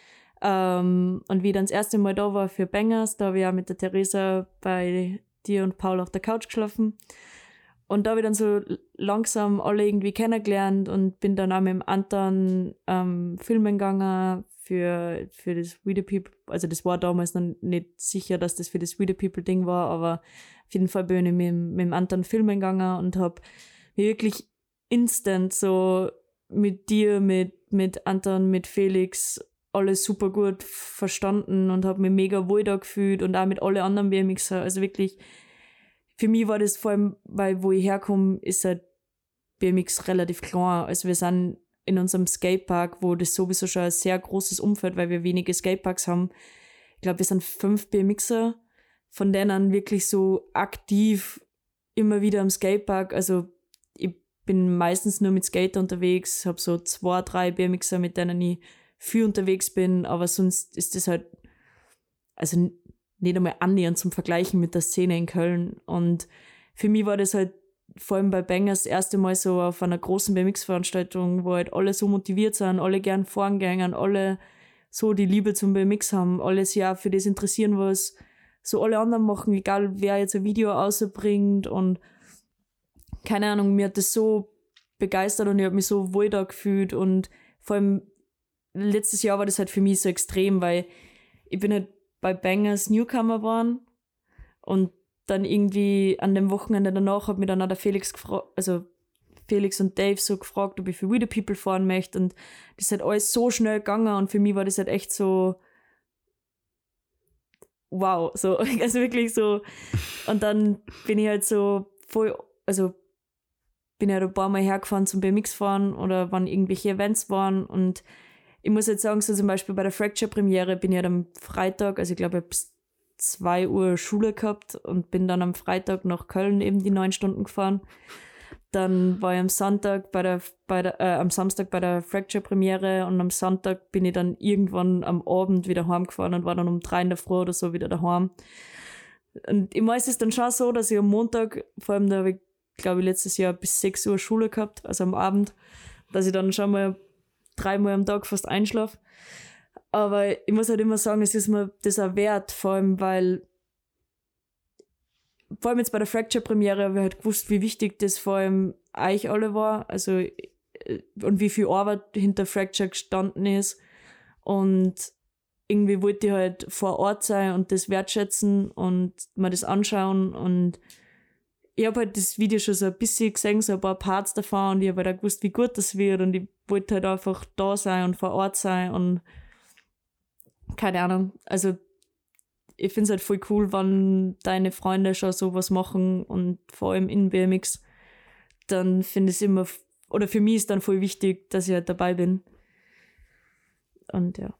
Speaker 3: Ähm, und wie ich dann das erste Mal da war für Bangers, da habe ich auch mit der Theresa bei dir und Paul auf der Couch geschlafen. Und da habe ich dann so langsam alle irgendwie kennengelernt und bin dann auch mit dem Anton ähm, filmen gegangen für, für das We the People. Also das war damals noch nicht sicher, dass das für das We the People Ding war, aber auf jeden Fall bin ich mit, mit dem Anton filmen gegangen und habe mich wirklich instant so mit dir, mit, mit Anton, mit Felix alles super gut verstanden und habe mich mega wohl da gefühlt und auch mit allen anderen B M Xer. Also wirklich, für mich war das vor allem, weil wo ich herkomme, ist halt B M X relativ klein. Also wir sind in unserem Skatepark, wo das sowieso schon ein sehr großes Umfeld, weil wir wenige Skateparks haben. Ich glaube, wir sind fünf B M Xer, von denen wirklich so aktiv immer wieder am Skatepark. Also ich bin meistens nur mit Skater unterwegs, habe so zwei, drei B M Xer, mit denen ich viel unterwegs bin, aber sonst ist das halt, also nicht einmal annähernd zum Vergleichen mit der Szene in Köln. Und für mich war das halt vor allem bei Bangers das erste Mal so auf einer großen B M X-Veranstaltung, wo halt alle so motiviert sind, alle gern fahren gehen, alle so die Liebe zum B M X haben, alle sich auch für das interessieren, was so alle anderen machen, egal wer jetzt ein Video rausbringt und keine Ahnung, mir hat das so begeistert und ich habe mich so wohl da gefühlt und vor allem letztes Jahr war das halt für mich so extrem, weil ich bin halt bei Bangers Newcomer geworden und dann irgendwie an dem Wochenende danach hat mich dann auch der Felix gefragt, also Felix und Dave so gefragt, ob ich für We the People fahren möchte und das ist halt alles so schnell gegangen und für mich war das halt echt so wow, so, also wirklich so und dann bin ich halt so voll, also bin ja ein paar Mal hergefahren zum B M X fahren oder wann irgendwelche Events waren und ich muss jetzt sagen, so zum Beispiel bei der Fracture-Premiere bin ich halt am Freitag, also ich glaube, ich habe bis zwei Uhr Schule gehabt und bin dann am Freitag nach Köln eben die neun Stunden gefahren. Dann war ich am Sonntag bei der, bei der äh, am Samstag bei der Fracture-Premiere und am Sonntag bin ich dann irgendwann am Abend wieder heimgefahren und war dann um drei in der Früh oder so wieder daheim. Und immer ist es dann schon so, dass ich am Montag, vor allem da habe ich, glaube ich, letztes Jahr bis sechs Uhr Schule gehabt, also am Abend, dass ich dann schon mal dreimal am Tag fast einschlafe. Aber ich muss halt immer sagen, es ist mir das auch wert, vor allem, weil vor allem jetzt bei der Fracture-Premiere habe ich halt gewusst, wie wichtig das vor allem euch alle war, also und wie viel Arbeit hinter Fracture gestanden ist und irgendwie wollte ich halt vor Ort sein und das wertschätzen und mir das anschauen und ich habe halt das Video schon so ein bisschen gesehen, so ein paar Parts davon und ich habe halt auch gewusst, wie gut das wird und ich wollte halt einfach da sein und vor Ort sein und keine Ahnung, also ich finde es halt voll cool, wenn deine Freunde schon sowas machen und vor allem in B M X, dann finde ich es immer, oder für mich ist dann voll wichtig, dass ich halt dabei bin. Und ja,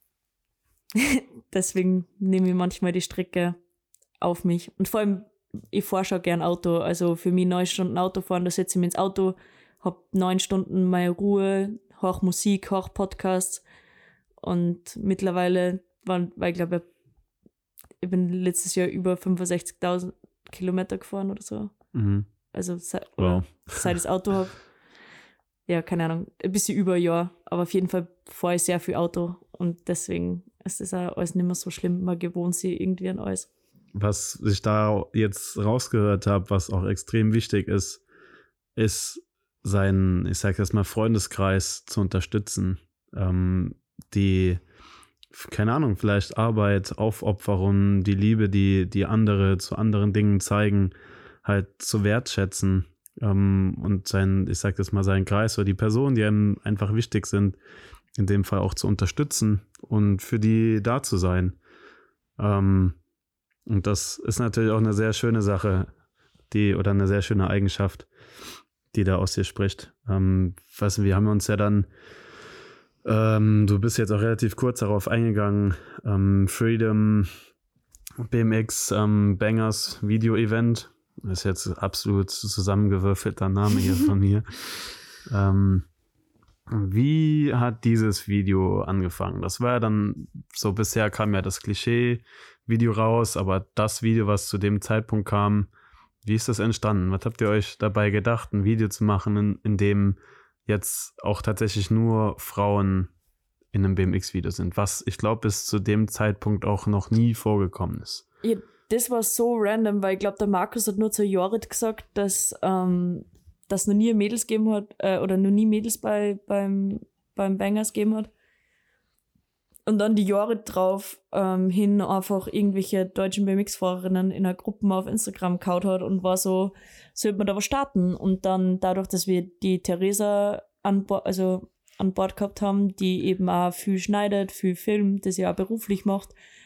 Speaker 3: deswegen nehme ich manchmal die Strecke auf mich. Und vor allem, ich fahre schon gern Auto, also für mich neun Stunden Auto fahren, da setze ich mich ins Auto, habe neun Stunden meine Ruhe, höre Musik, höre Podcasts und mittlerweile, weil ich glaube, ich bin letztes Jahr über fünfundsechzigtausend Kilometer gefahren oder so.
Speaker 2: Mhm.
Speaker 3: Also seit,
Speaker 2: Wow.
Speaker 3: seit ich das Auto habe. Ja, keine Ahnung, ein bisschen über ein Jahr. Aber auf jeden Fall fahre ich sehr viel Auto. Und deswegen ist das auch alles nicht mehr so schlimm. Man gewohnt sich irgendwie an alles.
Speaker 2: Was ich da jetzt rausgehört habe, was auch extrem wichtig ist, ist seinen, ich sag jetzt mal, Freundeskreis zu unterstützen. Ähm, die keine Ahnung, vielleicht Arbeit, Aufopferung, die Liebe, die, die andere zu anderen Dingen zeigen, halt zu wertschätzen ähm, und sein, ich sag das mal, seinen Kreis oder die Personen, die einem einfach wichtig sind, in dem Fall auch zu unterstützen und für die da zu sein. Ähm, und das ist natürlich auch eine sehr schöne Sache, die oder eine sehr schöne Eigenschaft, die da aus dir spricht. Ähm, weißt du, wir haben uns ja dann Ähm, du bist jetzt auch relativ kurz darauf eingegangen. Ähm, Freedom, B M X, ähm, Bangers, Video-Event. Das ist jetzt absolut zusammengewürfelter Name hier von mir. Ähm, wie hat dieses Video angefangen? Das war ja dann, so bisher kam ja das Klischee-Video raus, aber das Video, was zu dem Zeitpunkt kam, wie ist das entstanden? Was habt ihr euch dabei gedacht, ein Video zu machen, in, in dem jetzt auch tatsächlich nur Frauen in einem B M X-Video sind, was ich glaube bis zu dem Zeitpunkt auch noch nie vorgekommen ist.
Speaker 3: Ja, das war so random, weil ich glaube, der Markus hat nur zu Jorit gesagt, dass ähm, dass noch nie Mädels gegeben hat, äh, oder noch nie Mädels bei, beim, beim Bangers gegeben hat. Und dann die Jahre drauf ähm, hin einfach irgendwelche deutschen B M X-Fahrerinnen in einer Gruppe auf Instagram gehauen hat und war so, sollte man da was starten. Und dann dadurch, dass wir die Theresa an, Bo- also an Bord gehabt haben, die eben auch viel schneidet, viel filmt, das ja auch beruflich macht,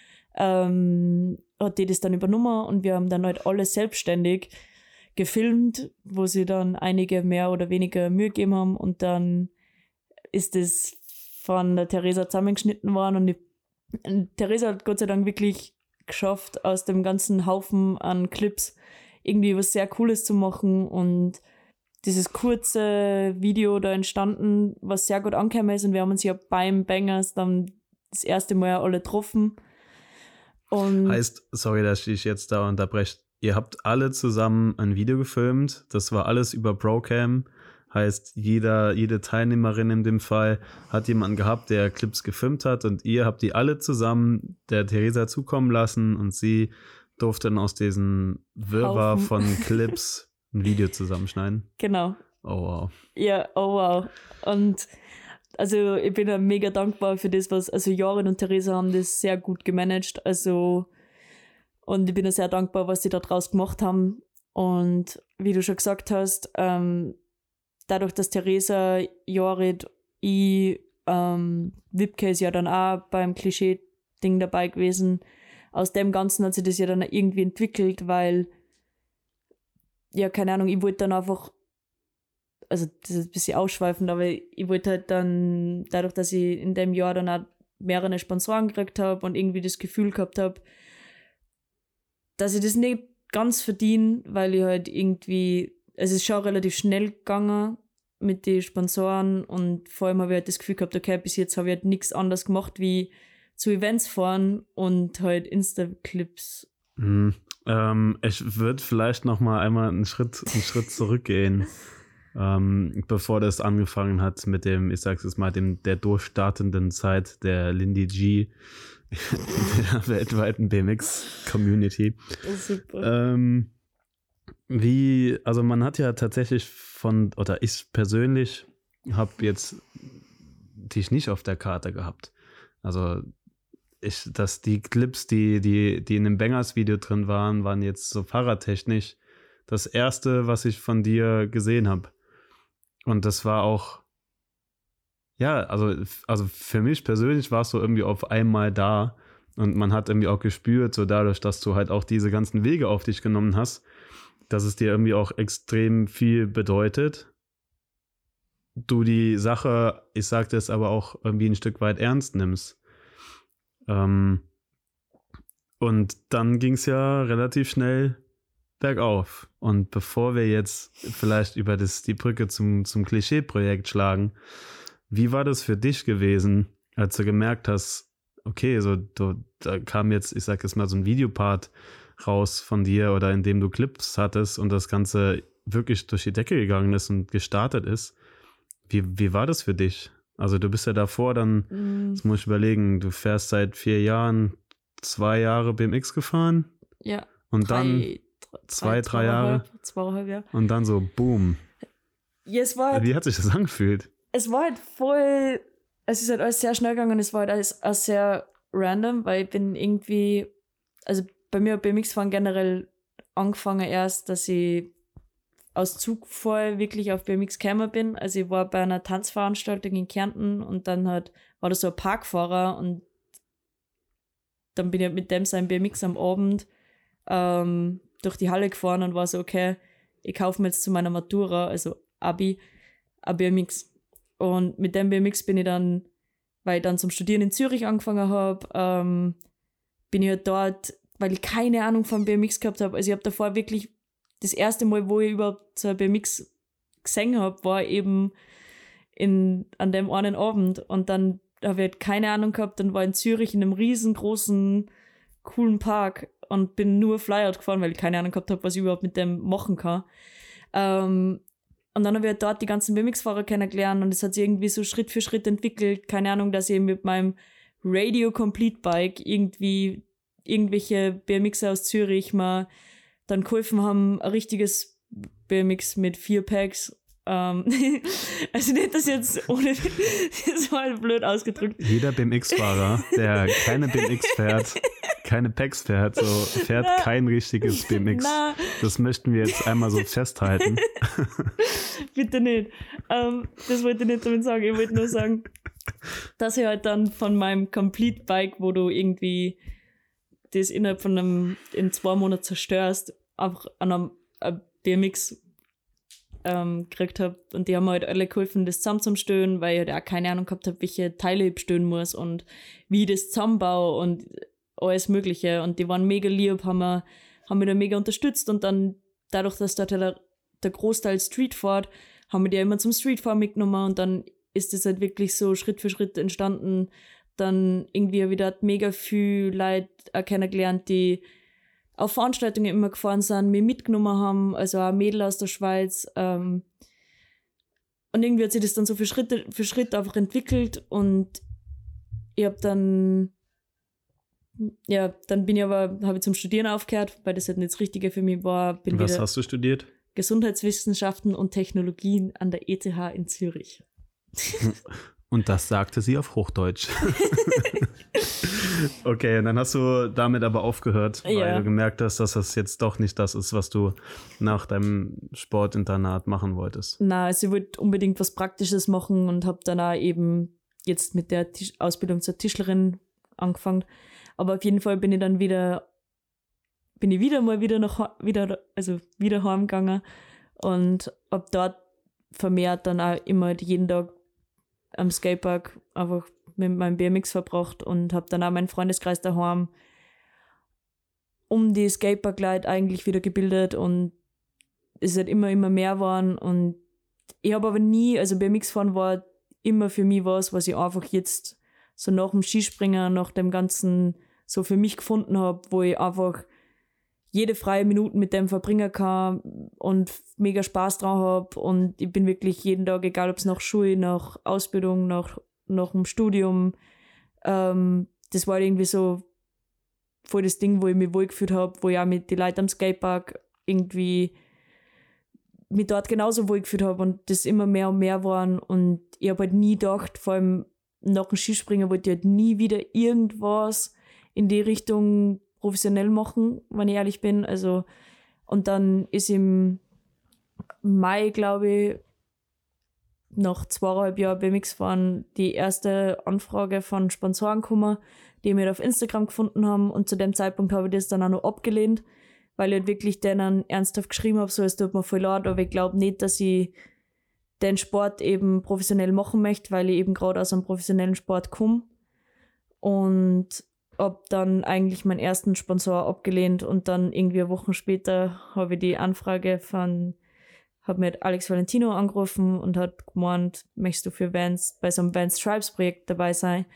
Speaker 3: ähm, hat die das dann übernommen und wir haben dann halt alle selbstständig gefilmt, wo sie dann einige mehr oder weniger Mühe gegeben haben und dann ist das von der Theresa zusammengeschnitten worden und die und Theresa hat Gott sei Dank wirklich geschafft, aus dem ganzen Haufen an Clips irgendwie was sehr Cooles zu machen und dieses kurze Video da entstanden, was sehr gut angekommen ist und wir haben uns ja beim Bangers dann das erste Mal alle getroffen. Und
Speaker 2: heißt, sorry, dass ich jetzt da unterbreche, ihr habt alle zusammen ein Video gefilmt, das war alles über Procam. Heißt, jeder, jede Teilnehmerin in dem Fall hat jemanden gehabt, der Clips gefilmt hat und ihr habt die alle zusammen der Theresa zukommen lassen und sie durfte dann aus diesem Wirrwarr
Speaker 3: Haufen.
Speaker 2: von Clips ein Video zusammenschneiden.
Speaker 3: genau.
Speaker 2: Oh wow.
Speaker 3: Ja, oh wow. Und also ich bin ja mega dankbar für das, was, also Jorin und Theresa haben das sehr gut gemanagt, also und ich bin ja sehr dankbar, was sie da draus gemacht haben und wie du schon gesagt hast, ähm, dadurch, dass Theresa, Jorit, ich, ähm, Wipke ist ja dann auch beim Klischee-Ding dabei gewesen. Aus dem Ganzen hat sich das ja dann irgendwie entwickelt, weil, ja, keine Ahnung, ich wollte dann einfach also das ist ein bisschen ausschweifend, aber ich wollte halt dann, dadurch, dass ich in dem Jahr dann auch mehrere Sponsoren gekriegt habe und irgendwie das Gefühl gehabt habe, dass ich das nicht ganz verdiene, weil ich halt irgendwie, es ist schon relativ schnell gegangen mit den Sponsoren und vor allem habe ich halt das Gefühl gehabt, okay, bis jetzt habe ich halt nichts anderes gemacht, wie zu Events fahren und halt Insta-Clips.
Speaker 2: Mhm. Ähm, ich würde vielleicht noch mal einmal einen Schritt, einen Schritt zurückgehen, ähm, bevor das angefangen hat mit dem, ich sag's jetzt mal, dem der durchstartenden Zeit der Lindy G, der weltweiten B M X-Community.
Speaker 3: Super.
Speaker 2: Ähm, wie, also man hat ja tatsächlich von, oder ich persönlich habe jetzt dich nicht auf der Karte gehabt. Also ich, dass die Clips, die, die, die in dem Bangers-Video drin waren, waren jetzt so fahrradtechnisch das erste, was ich von dir gesehen habe. Und das war auch, ja, also, also für mich persönlich war es so irgendwie auf einmal da und man hat irgendwie auch gespürt, so dadurch, dass du halt auch diese ganzen Wege auf dich genommen hast, dass es dir irgendwie auch extrem viel bedeutet. Du die Sache, ich sag das aber auch irgendwie ein Stück weit ernst nimmst. Ähm, und dann ging es ja relativ schnell bergauf. Und bevor wir jetzt vielleicht über das, die Brücke zum, zum Klischee-Projekt schlagen, wie war das für dich gewesen, als du gemerkt hast, okay, so du, da kam jetzt, ich sag jetzt mal, so ein Videopart raus von dir oder in dem du Clips hattest und das Ganze wirklich durch die Decke gegangen ist und gestartet ist. Wie, wie war das für dich? Also du bist ja davor dann, mm. das muss ich überlegen, du fährst seit vier Jahren zwei Jahre B M X gefahren.
Speaker 3: Ja.
Speaker 2: Und
Speaker 3: drei,
Speaker 2: dann
Speaker 3: drei,
Speaker 2: zwei, drei Jahre.
Speaker 3: Zweieinhalb Jahre.
Speaker 2: Und dann so, boom.
Speaker 3: Ja, es war halt,
Speaker 2: wie hat sich das angefühlt?
Speaker 3: Es war halt voll, es ist halt alles sehr schnell gegangen, es war halt alles, alles sehr random, weil ich bin irgendwie, also bei mir B M X fahren generell angefangen erst, dass ich aus Zug vorher wirklich auf B M X gekommen bin. Also ich war bei einer Tanzveranstaltung in Kärnten und dann halt war da so ein Parkfahrer und dann bin ich mit dem sein B M X am Abend ähm, durch die Halle gefahren und war so, okay, ich kaufe mir jetzt zu meiner Matura, also Abi, ein B M X. Und mit dem B M X bin ich dann, weil ich dann zum Studieren in Zürich angefangen habe, ähm, bin ich halt dort, weil ich keine Ahnung von B M X gehabt habe. Also ich habe davor wirklich das erste Mal, wo ich überhaupt so ein B M X gesehen habe, war eben in, an dem einen Abend. Und dann habe ich halt keine Ahnung gehabt, dann war ich in Zürich in einem riesengroßen, coolen Park und bin nur Flyout gefahren, weil ich keine Ahnung gehabt habe, was ich überhaupt mit dem machen kann. Ähm, und dann habe ich halt dort die ganzen B M X-Fahrer kennengelernt und es hat sich irgendwie so Schritt für Schritt entwickelt. Keine Ahnung, dass ich mit meinem Radio Complete Bike irgendwie irgendwelche B M Xer aus Zürich mal dann geholfen haben, ein richtiges B M X mit vier Packs. Ähm, also nicht, dass jetzt ohne, das war halt blöd ausgedrückt.
Speaker 2: Jeder B M X-Fahrer, der keine B M X fährt, keine Packs fährt, so fährt Na, kein richtiges B M X. Na. Das möchten wir jetzt einmal so festhalten.
Speaker 3: Bitte nicht. Ähm, das wollte ich nicht damit sagen. Ich wollte nur sagen, dass ich halt dann von meinem Complete Bike, wo du irgendwie das innerhalb von einem, in zwei Monaten zerstörst, einfach an einem, einem B M X ähm, gekriegt habe. Und die haben mir halt alle geholfen, das zusammenzustellen, weil ich halt auch keine Ahnung gehabt habe, welche Teile ich bestellen muss und wie ich das zusammenbaue und alles Mögliche. Und die waren mega lieb, haben, wir, haben mich da mega unterstützt. Und dann, dadurch, dass dort der, der Großteil Street fährt, haben wir die ja immer zum Streetfahren mitgenommen und dann ist das halt wirklich so Schritt für Schritt entstanden. Dann irgendwie wieder mega viel Leute kennengelernt, die auf Veranstaltungen immer gefahren sind, mich mitgenommen haben, also auch Mädel aus der Schweiz. Ähm, und irgendwie hat sich das dann so für Schritt für Schritt einfach entwickelt und ich habe dann, ja, dann bin ich aber, habe ich zum Studieren aufgehört, weil das halt nicht das Richtige für mich war. Bin
Speaker 2: Was hast du studiert?
Speaker 3: Gesundheitswissenschaften und Technologien an der E T H in Zürich.
Speaker 2: Und das sagte sie auf Hochdeutsch. Okay, und dann hast du damit aber aufgehört, weil ja. du gemerkt hast, dass das jetzt doch nicht das ist, was du nach deinem Sportinternat machen wolltest.
Speaker 3: Na, also ich wollte unbedingt was Praktisches machen und habe dann auch eben jetzt mit der Tisch- Ausbildung zur Tischlerin angefangen. Aber auf jeden Fall bin ich dann wieder, bin ich wieder mal wieder nach, wieder, also wieder heimgegangen und ab dort vermehrt dann auch immer jeden Tag am Skatepark einfach mit meinem B M X verbracht und habe dann auch meinen Freundeskreis daheim um die Skatepark-Leute eigentlich wieder gebildet und es hat immer, immer mehr waren und ich habe aber nie, also B M X-Fahren war immer für mich was, was ich einfach jetzt so nach dem Skispringen, nach dem Ganzen so für mich gefunden habe, wo ich einfach jede freie Minute mit dem verbringen kann und mega Spaß dran habe und ich bin wirklich jeden Tag, egal ob es nach Schule, nach Ausbildung, nach, nach dem Studium, ähm, das war irgendwie so voll das Ding, wo ich mich wohlgefühlt habe, wo ich auch mit den Leuten am Skatepark irgendwie mich dort genauso wohlgefühlt habe und das immer mehr und mehr waren und ich habe halt nie gedacht, vor allem nach dem Skispringen wollte ich halt nie wieder irgendwas in die Richtung professionell machen, wenn ich ehrlich bin. Also, und dann ist im Mai, glaube ich, nach zweieinhalb Jahren B M X fahren, die erste Anfrage von Sponsoren gekommen, die mir auf Instagram gefunden haben und zu dem Zeitpunkt habe ich das dann auch noch abgelehnt, weil ich halt wirklich denen ernsthaft geschrieben habe, so es tut mir voll leid, aber ich glaube nicht, dass ich den Sport eben professionell machen möchte, weil ich eben gerade aus einem professionellen Sport komme und habe dann eigentlich meinen ersten Sponsor abgelehnt und dann irgendwie eine Woche später habe ich die Anfrage von, habe mir Alex Valentino angerufen und hat gemeint, möchtest du für Vans, bei so einem Vans Tribes Projekt dabei sein?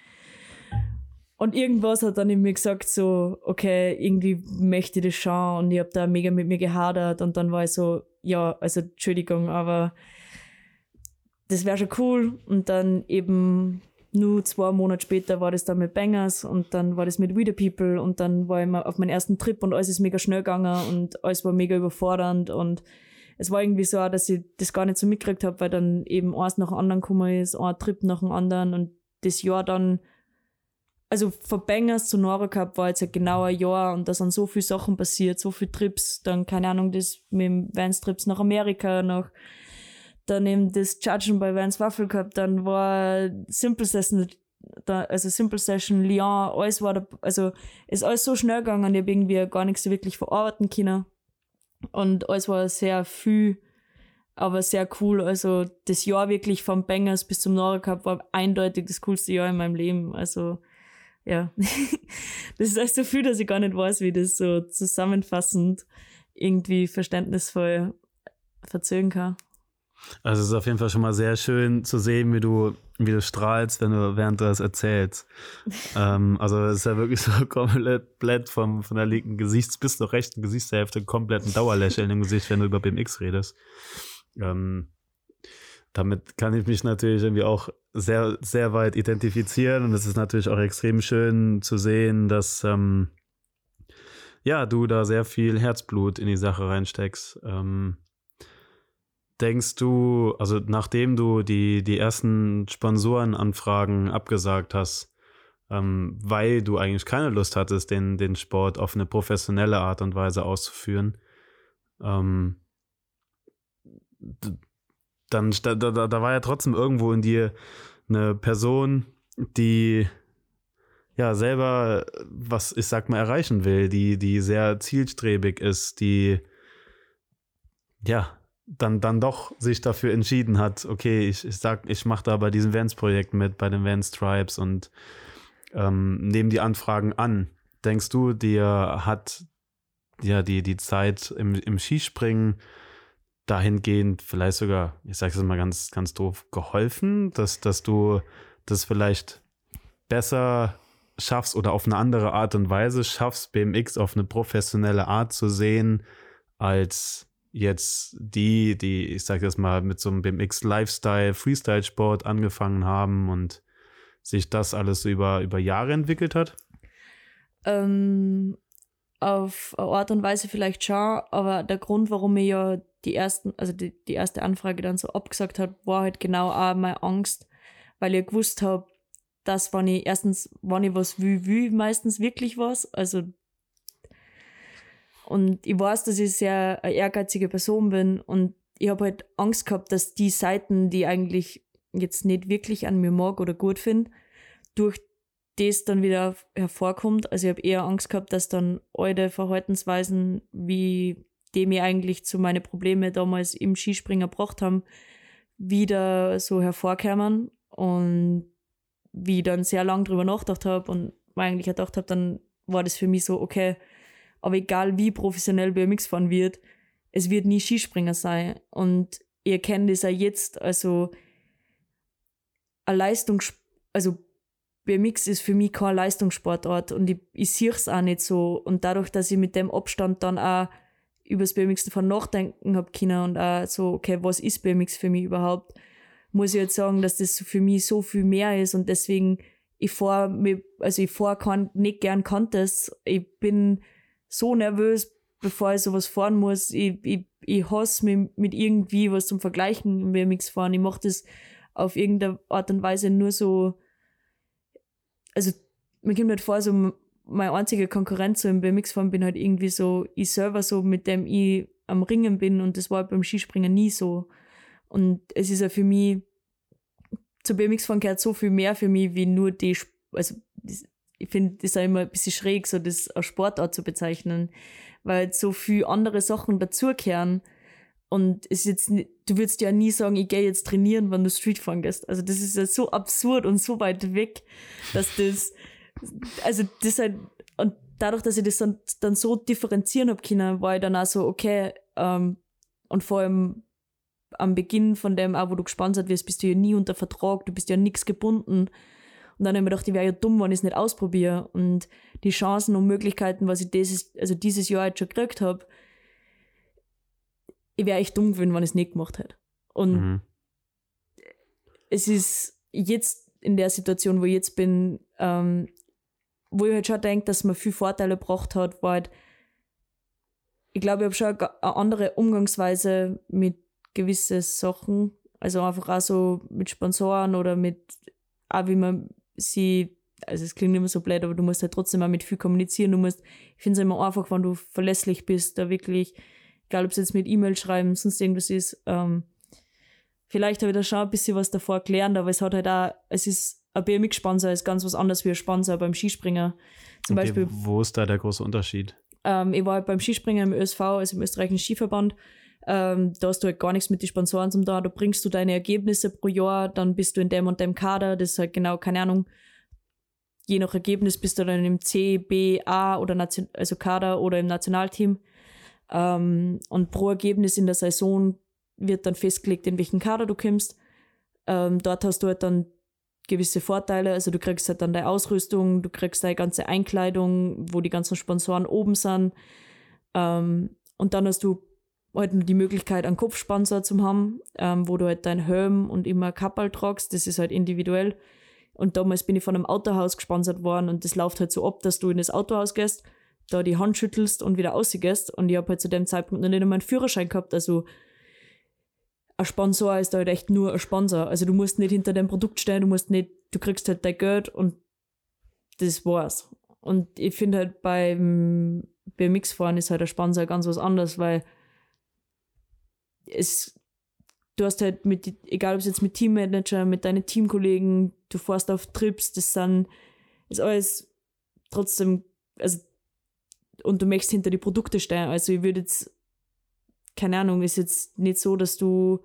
Speaker 3: Und irgendwas hat dann in mir gesagt so, okay, irgendwie möchte ich das schauen und ich habe da mega mit mir gehadert und dann war ich so, ja, also Entschuldigung, aber das wäre schon cool und dann eben nur zwei Monate später war das dann mit Bangers und dann war das mit We The People und dann war ich mal auf meinen ersten Trip und alles ist mega schnell gegangen und alles war mega überfordernd und es war irgendwie so, dass ich das gar nicht so mitgekriegt habe, weil dann eben eins nach dem anderen gekommen ist, ein Trip nach dem anderen und das Jahr dann, also von Bangers zu Nora Cup war jetzt ein genauer Jahr und da sind so viele Sachen passiert, so viele Trips, dann keine Ahnung, das mit dem Vans Trips nach Amerika, nach dann eben das Judgen bei Vans Waffle Cup, dann war Simple Session, da, also Simple Session, Lyon, alles war da, also ist alles so schnell gegangen, ich habe irgendwie gar nichts so wirklich verarbeiten können und alles war sehr viel, aber sehr cool, also das Jahr wirklich vom Bangers bis zum Nora Cup war eindeutig das coolste Jahr in meinem Leben, also ja, das ist echt so viel, dass ich gar nicht weiß, wie das so zusammenfassend irgendwie verständnisvoll verzögern kann.
Speaker 2: Also es ist auf jeden Fall schon mal sehr schön zu sehen, wie du, wie du strahlst, wenn du, während du das erzählst. ähm, also es ist ja wirklich so komplett vom, von der linken Gesichts- bis zur rechten Gesichtshälfte komplett ein Dauerlächeln im Gesicht, wenn du über B M X redest. Ähm, damit kann ich mich natürlich irgendwie auch sehr, sehr weit identifizieren und es ist natürlich auch extrem schön zu sehen, dass ähm, ja, du da sehr viel Herzblut in die Sache reinsteckst. Ähm, Denkst du, also nachdem du die, die ersten Sponsorenanfragen abgesagt hast, ähm, weil du eigentlich keine Lust hattest, den, den Sport auf eine professionelle Art und Weise auszuführen, ähm, dann da, da, da war ja trotzdem irgendwo in dir eine Person, die ja selber was, ich sag mal, erreichen will, die, die sehr zielstrebig ist, die ja dann, dann doch sich dafür entschieden hat, okay, ich, ich sag, ich mache da bei diesem Vans-Projekt mit, bei den Vans Tribes und ähm, nehme die Anfragen an. Denkst du, dir hat ja die, die Zeit im, im Skispringen dahingehend vielleicht sogar, ich sage es mal ganz, ganz doof, geholfen, dass, dass du das vielleicht besser schaffst oder auf eine andere Art und Weise schaffst, B M X auf eine professionelle Art zu sehen, als jetzt die, die, ich sage das mal, mit so einem B M X-Lifestyle, Freestyle-Sport angefangen haben und sich das alles über, über Jahre entwickelt hat?
Speaker 3: Ähm, auf eine Art und Weise vielleicht schon, aber der Grund, warum ich ja die ersten, also die, die erste Anfrage dann so abgesagt habe, war halt genau auch meine Angst, weil ich gewusst habe, dass wenn ich erstens, wenn ich was will, will meistens wirklich was, also und ich weiß, dass ich sehr eine ehrgeizige Person bin und ich habe halt Angst gehabt, dass die Seiten, die ich eigentlich jetzt nicht wirklich an mir mag oder gut finde, durch das dann wieder hervorkommt. Also ich habe eher Angst gehabt, dass dann alte Verhaltensweisen, wie die mir eigentlich zu meinen Problemen damals im Skispringen gebracht haben, wieder so hervorkamen und wie ich dann sehr lange drüber nachgedacht habe und mir eigentlich gedacht habe, dann war das für mich so, okay, aber egal wie professionell B M X fahren wird, es wird nie Skispringer sein. Und ihr kennt das ja jetzt, also eine Leistung, also B M X ist für mich kein Leistungssportart und ich, ich sehe es auch nicht so. Und dadurch, dass ich mit dem Abstand dann auch über das B M X davon nachdenken habe können und auch so, okay, was ist B M X für mich überhaupt, muss ich jetzt sagen, dass das für mich so viel mehr ist und deswegen, ich fahre mir, also ich fahre nicht gern Contests. Ich bin so nervös, bevor ich sowas fahren muss. Ich, ich, ich hasse mich mit irgendwie was zum Vergleichen im B M X fahren. Ich mache das auf irgendeine Art und Weise nur so, also mir kommt halt vor, so meine einzige Konkurrenz so im B M X fahren bin halt irgendwie so ich selber so, mit dem ich am Ringen bin und das war beim Skispringen nie so. Und es ist ja für mich, zu B M X fahren gehört so viel mehr für mich, wie nur die, also das, ich finde das auch immer ein bisschen schräg, so das als Sportart zu bezeichnen, weil so viele andere Sachen dazugehören und es ist jetzt, nicht, du würdest ja nie sagen, ich gehe jetzt trainieren, wenn du Streetfahren gehst. Also das ist ja so absurd und so weit weg, dass das, also das halt, und dadurch, dass ich das dann, dann so differenzieren habe können, war ich dann auch so, okay, ähm, und vor allem am Beginn von dem, auch wo du gesponsert wirst, bist du ja nie unter Vertrag, du bist ja nichts gebunden. Und dann habe ich mir gedacht, ich wäre ja dumm, wenn ich es nicht ausprobiere. Und die Chancen und Möglichkeiten, was ich dieses, also dieses Jahr jetzt schon gekriegt habe, ich wäre echt dumm gewesen, wenn ich es nicht gemacht hätte. Und mhm. es ist jetzt in der Situation, wo ich jetzt bin, ähm, wo ich halt schon denke, dass man viel Vorteile gebracht hat, war halt, ich glaube, ich habe schon eine andere Umgangsweise mit gewisse Sachen, also einfach auch so mit Sponsoren oder mit, auch wie man sie, also es klingt immer so blöd, aber du musst halt trotzdem auch mit viel kommunizieren, du musst, ich finde es immer einfach, wenn du verlässlich bist, da wirklich, egal ob es jetzt mit E-Mail schreiben, sonst irgendwas ist, ähm, vielleicht habe ich da schon ein bisschen was davor gelernt, aber es hat halt auch, es ist, ein B M X-Sponsor ist ganz was anderes wie ein Sponsor beim Skispringer. Zum
Speaker 2: okay,
Speaker 3: Beispiel.
Speaker 2: Wo ist da der große Unterschied?
Speaker 3: Ähm, ich war halt beim Skispringer im Ö S V, also im österreichischen Skiverband. Ähm, da hast du halt gar nichts mit den Sponsoren zum da. Da bringst du deine Ergebnisse pro Jahr, dann bist du in dem und dem Kader. Das ist halt genau, keine Ahnung, je nach Ergebnis bist du dann im C, B, A oder Nation- also Kader oder im Nationalteam. Ähm, und pro Ergebnis in der Saison wird dann festgelegt, in welchen Kader du kommst. Ähm, dort hast du halt dann gewisse Vorteile, also du kriegst halt dann deine Ausrüstung, du kriegst deine ganze Einkleidung, wo die ganzen Sponsoren oben sind. Ähm, und dann hast du halt nur die Möglichkeit, einen Kopfsponsor zu haben, ähm, wo du halt deinen Helm und immer Kapperl tragst, das ist halt individuell. Und damals bin ich von einem Autohaus gesponsert worden und das läuft halt so ab, dass du in das Autohaus gehst, da die Hand schüttelst und wieder rausgehst. Und ich habe halt zu dem Zeitpunkt noch nicht einmal einen Führerschein gehabt, also ein Sponsor ist da halt echt nur ein Sponsor. Also du musst nicht hinter dem Produkt stehen, du musst nicht, du kriegst halt dein Geld und das war's. Und ich finde halt beim B M X-Fahren ist halt ein Sponsor ganz was anderes, weil es, du hast halt mit, egal ob es jetzt mit Teammanager, mit deinen Teamkollegen, du fährst auf Trips, das sind, ist alles trotzdem, also, und du möchtest hinter die Produkte stehen. Also ich würde jetzt, keine Ahnung, ist jetzt nicht so, dass du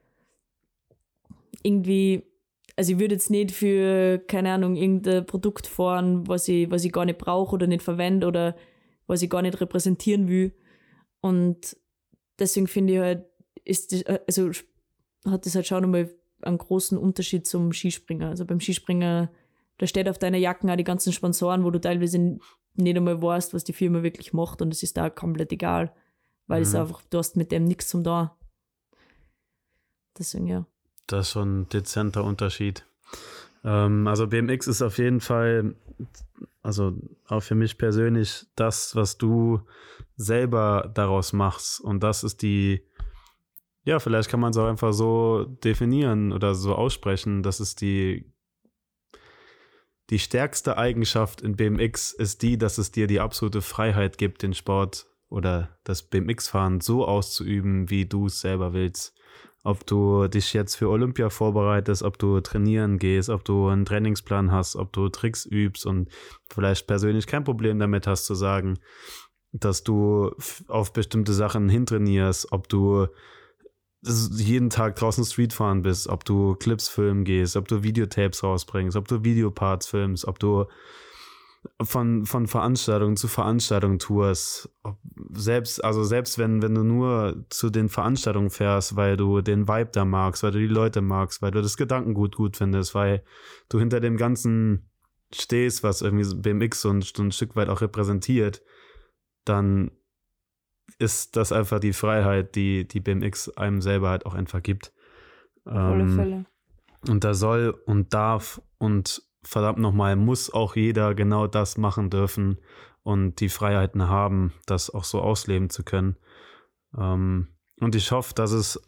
Speaker 3: irgendwie, also ich würde jetzt nicht für, keine Ahnung, irgendein Produkt fahren, was ich, was ich gar nicht brauche oder nicht verwende oder was ich gar nicht repräsentieren will. Und deswegen finde ich halt, ist das, also hat das halt schon nochmal einen großen Unterschied zum Skispringer. Also beim Skispringer, da steht auf deiner Jacken auch die ganzen Sponsoren, wo du teilweise nicht einmal weißt, was die Firma wirklich macht und es ist da komplett egal. Weil mhm. es einfach, du hast mit dem nichts zum da. Deswegen, ja.
Speaker 2: Das ist schon ein dezenter Unterschied. Ähm, also B M X ist auf jeden Fall, also auch für mich persönlich, das, was du selber daraus machst. Und das ist die, ja, vielleicht kann man es auch einfach so definieren oder so aussprechen, das ist die die stärkste Eigenschaft in B M X ist die, dass es dir die absolute Freiheit gibt, den Sport oder das B M X-Fahren so auszuüben, wie du es selber willst. Ob du dich jetzt für Olympia vorbereitest, ob du trainieren gehst, ob du einen Trainingsplan hast, ob du Tricks übst und vielleicht persönlich kein Problem damit hast zu sagen, dass du auf bestimmte Sachen hintrainierst, ob du jeden Tag draußen Street fahren bist, ob du Clips filmen gehst, ob du Videotapes rausbringst, ob du Videoparts filmst, ob du von, von Veranstaltung zu Veranstaltung tourst. Ob selbst, also selbst wenn, wenn du nur zu den Veranstaltungen fährst, weil du den Vibe da magst, weil du die Leute magst, weil du das Gedankengut gut findest, weil du hinter dem Ganzen stehst, was irgendwie B M X so ein, so ein Stück weit auch repräsentiert, dann ist das einfach die Freiheit, die die B M X einem selber halt auch einfach gibt.
Speaker 3: Auf alle
Speaker 2: Ähm,
Speaker 3: Fälle.
Speaker 2: und da soll und darf und verdammt nochmal muss auch jeder genau das machen dürfen und die Freiheiten haben, das auch so ausleben zu können. Ähm, und ich hoffe, dass es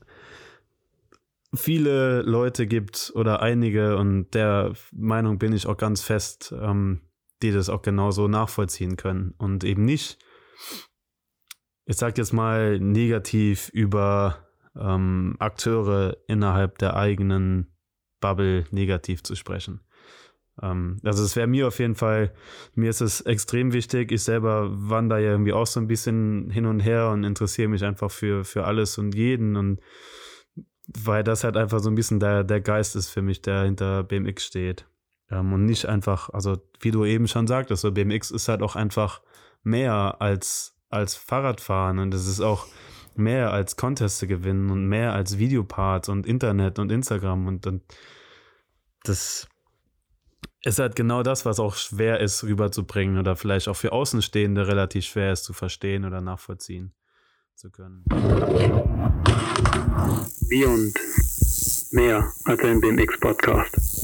Speaker 2: viele Leute gibt oder einige, und der Meinung bin ich auch ganz fest, ähm, die das auch genauso nachvollziehen können und eben nicht, ich sag jetzt mal, negativ über ähm, Akteure innerhalb der eigenen Bubble negativ zu sprechen. Ähm, also es wäre mir auf jeden Fall, mir ist es extrem wichtig. Ich selber wandere ja irgendwie auch so ein bisschen hin und her und interessiere mich einfach für, für alles und jeden, und weil das halt einfach so ein bisschen der, der Geist ist für mich, der hinter B M X steht. Ähm, und nicht einfach, also wie du eben schon sagtest, so B M X ist halt auch einfach mehr als, als Fahrradfahren, und es ist auch mehr als Conteste gewinnen und mehr als Videoparts und Internet und Instagram, und, und das ist halt genau das, was auch schwer ist rüberzubringen oder vielleicht auch für Außenstehende relativ schwer ist zu verstehen oder nachvollziehen zu können.
Speaker 1: Beyond. Mehr als ein B M X-Podcast.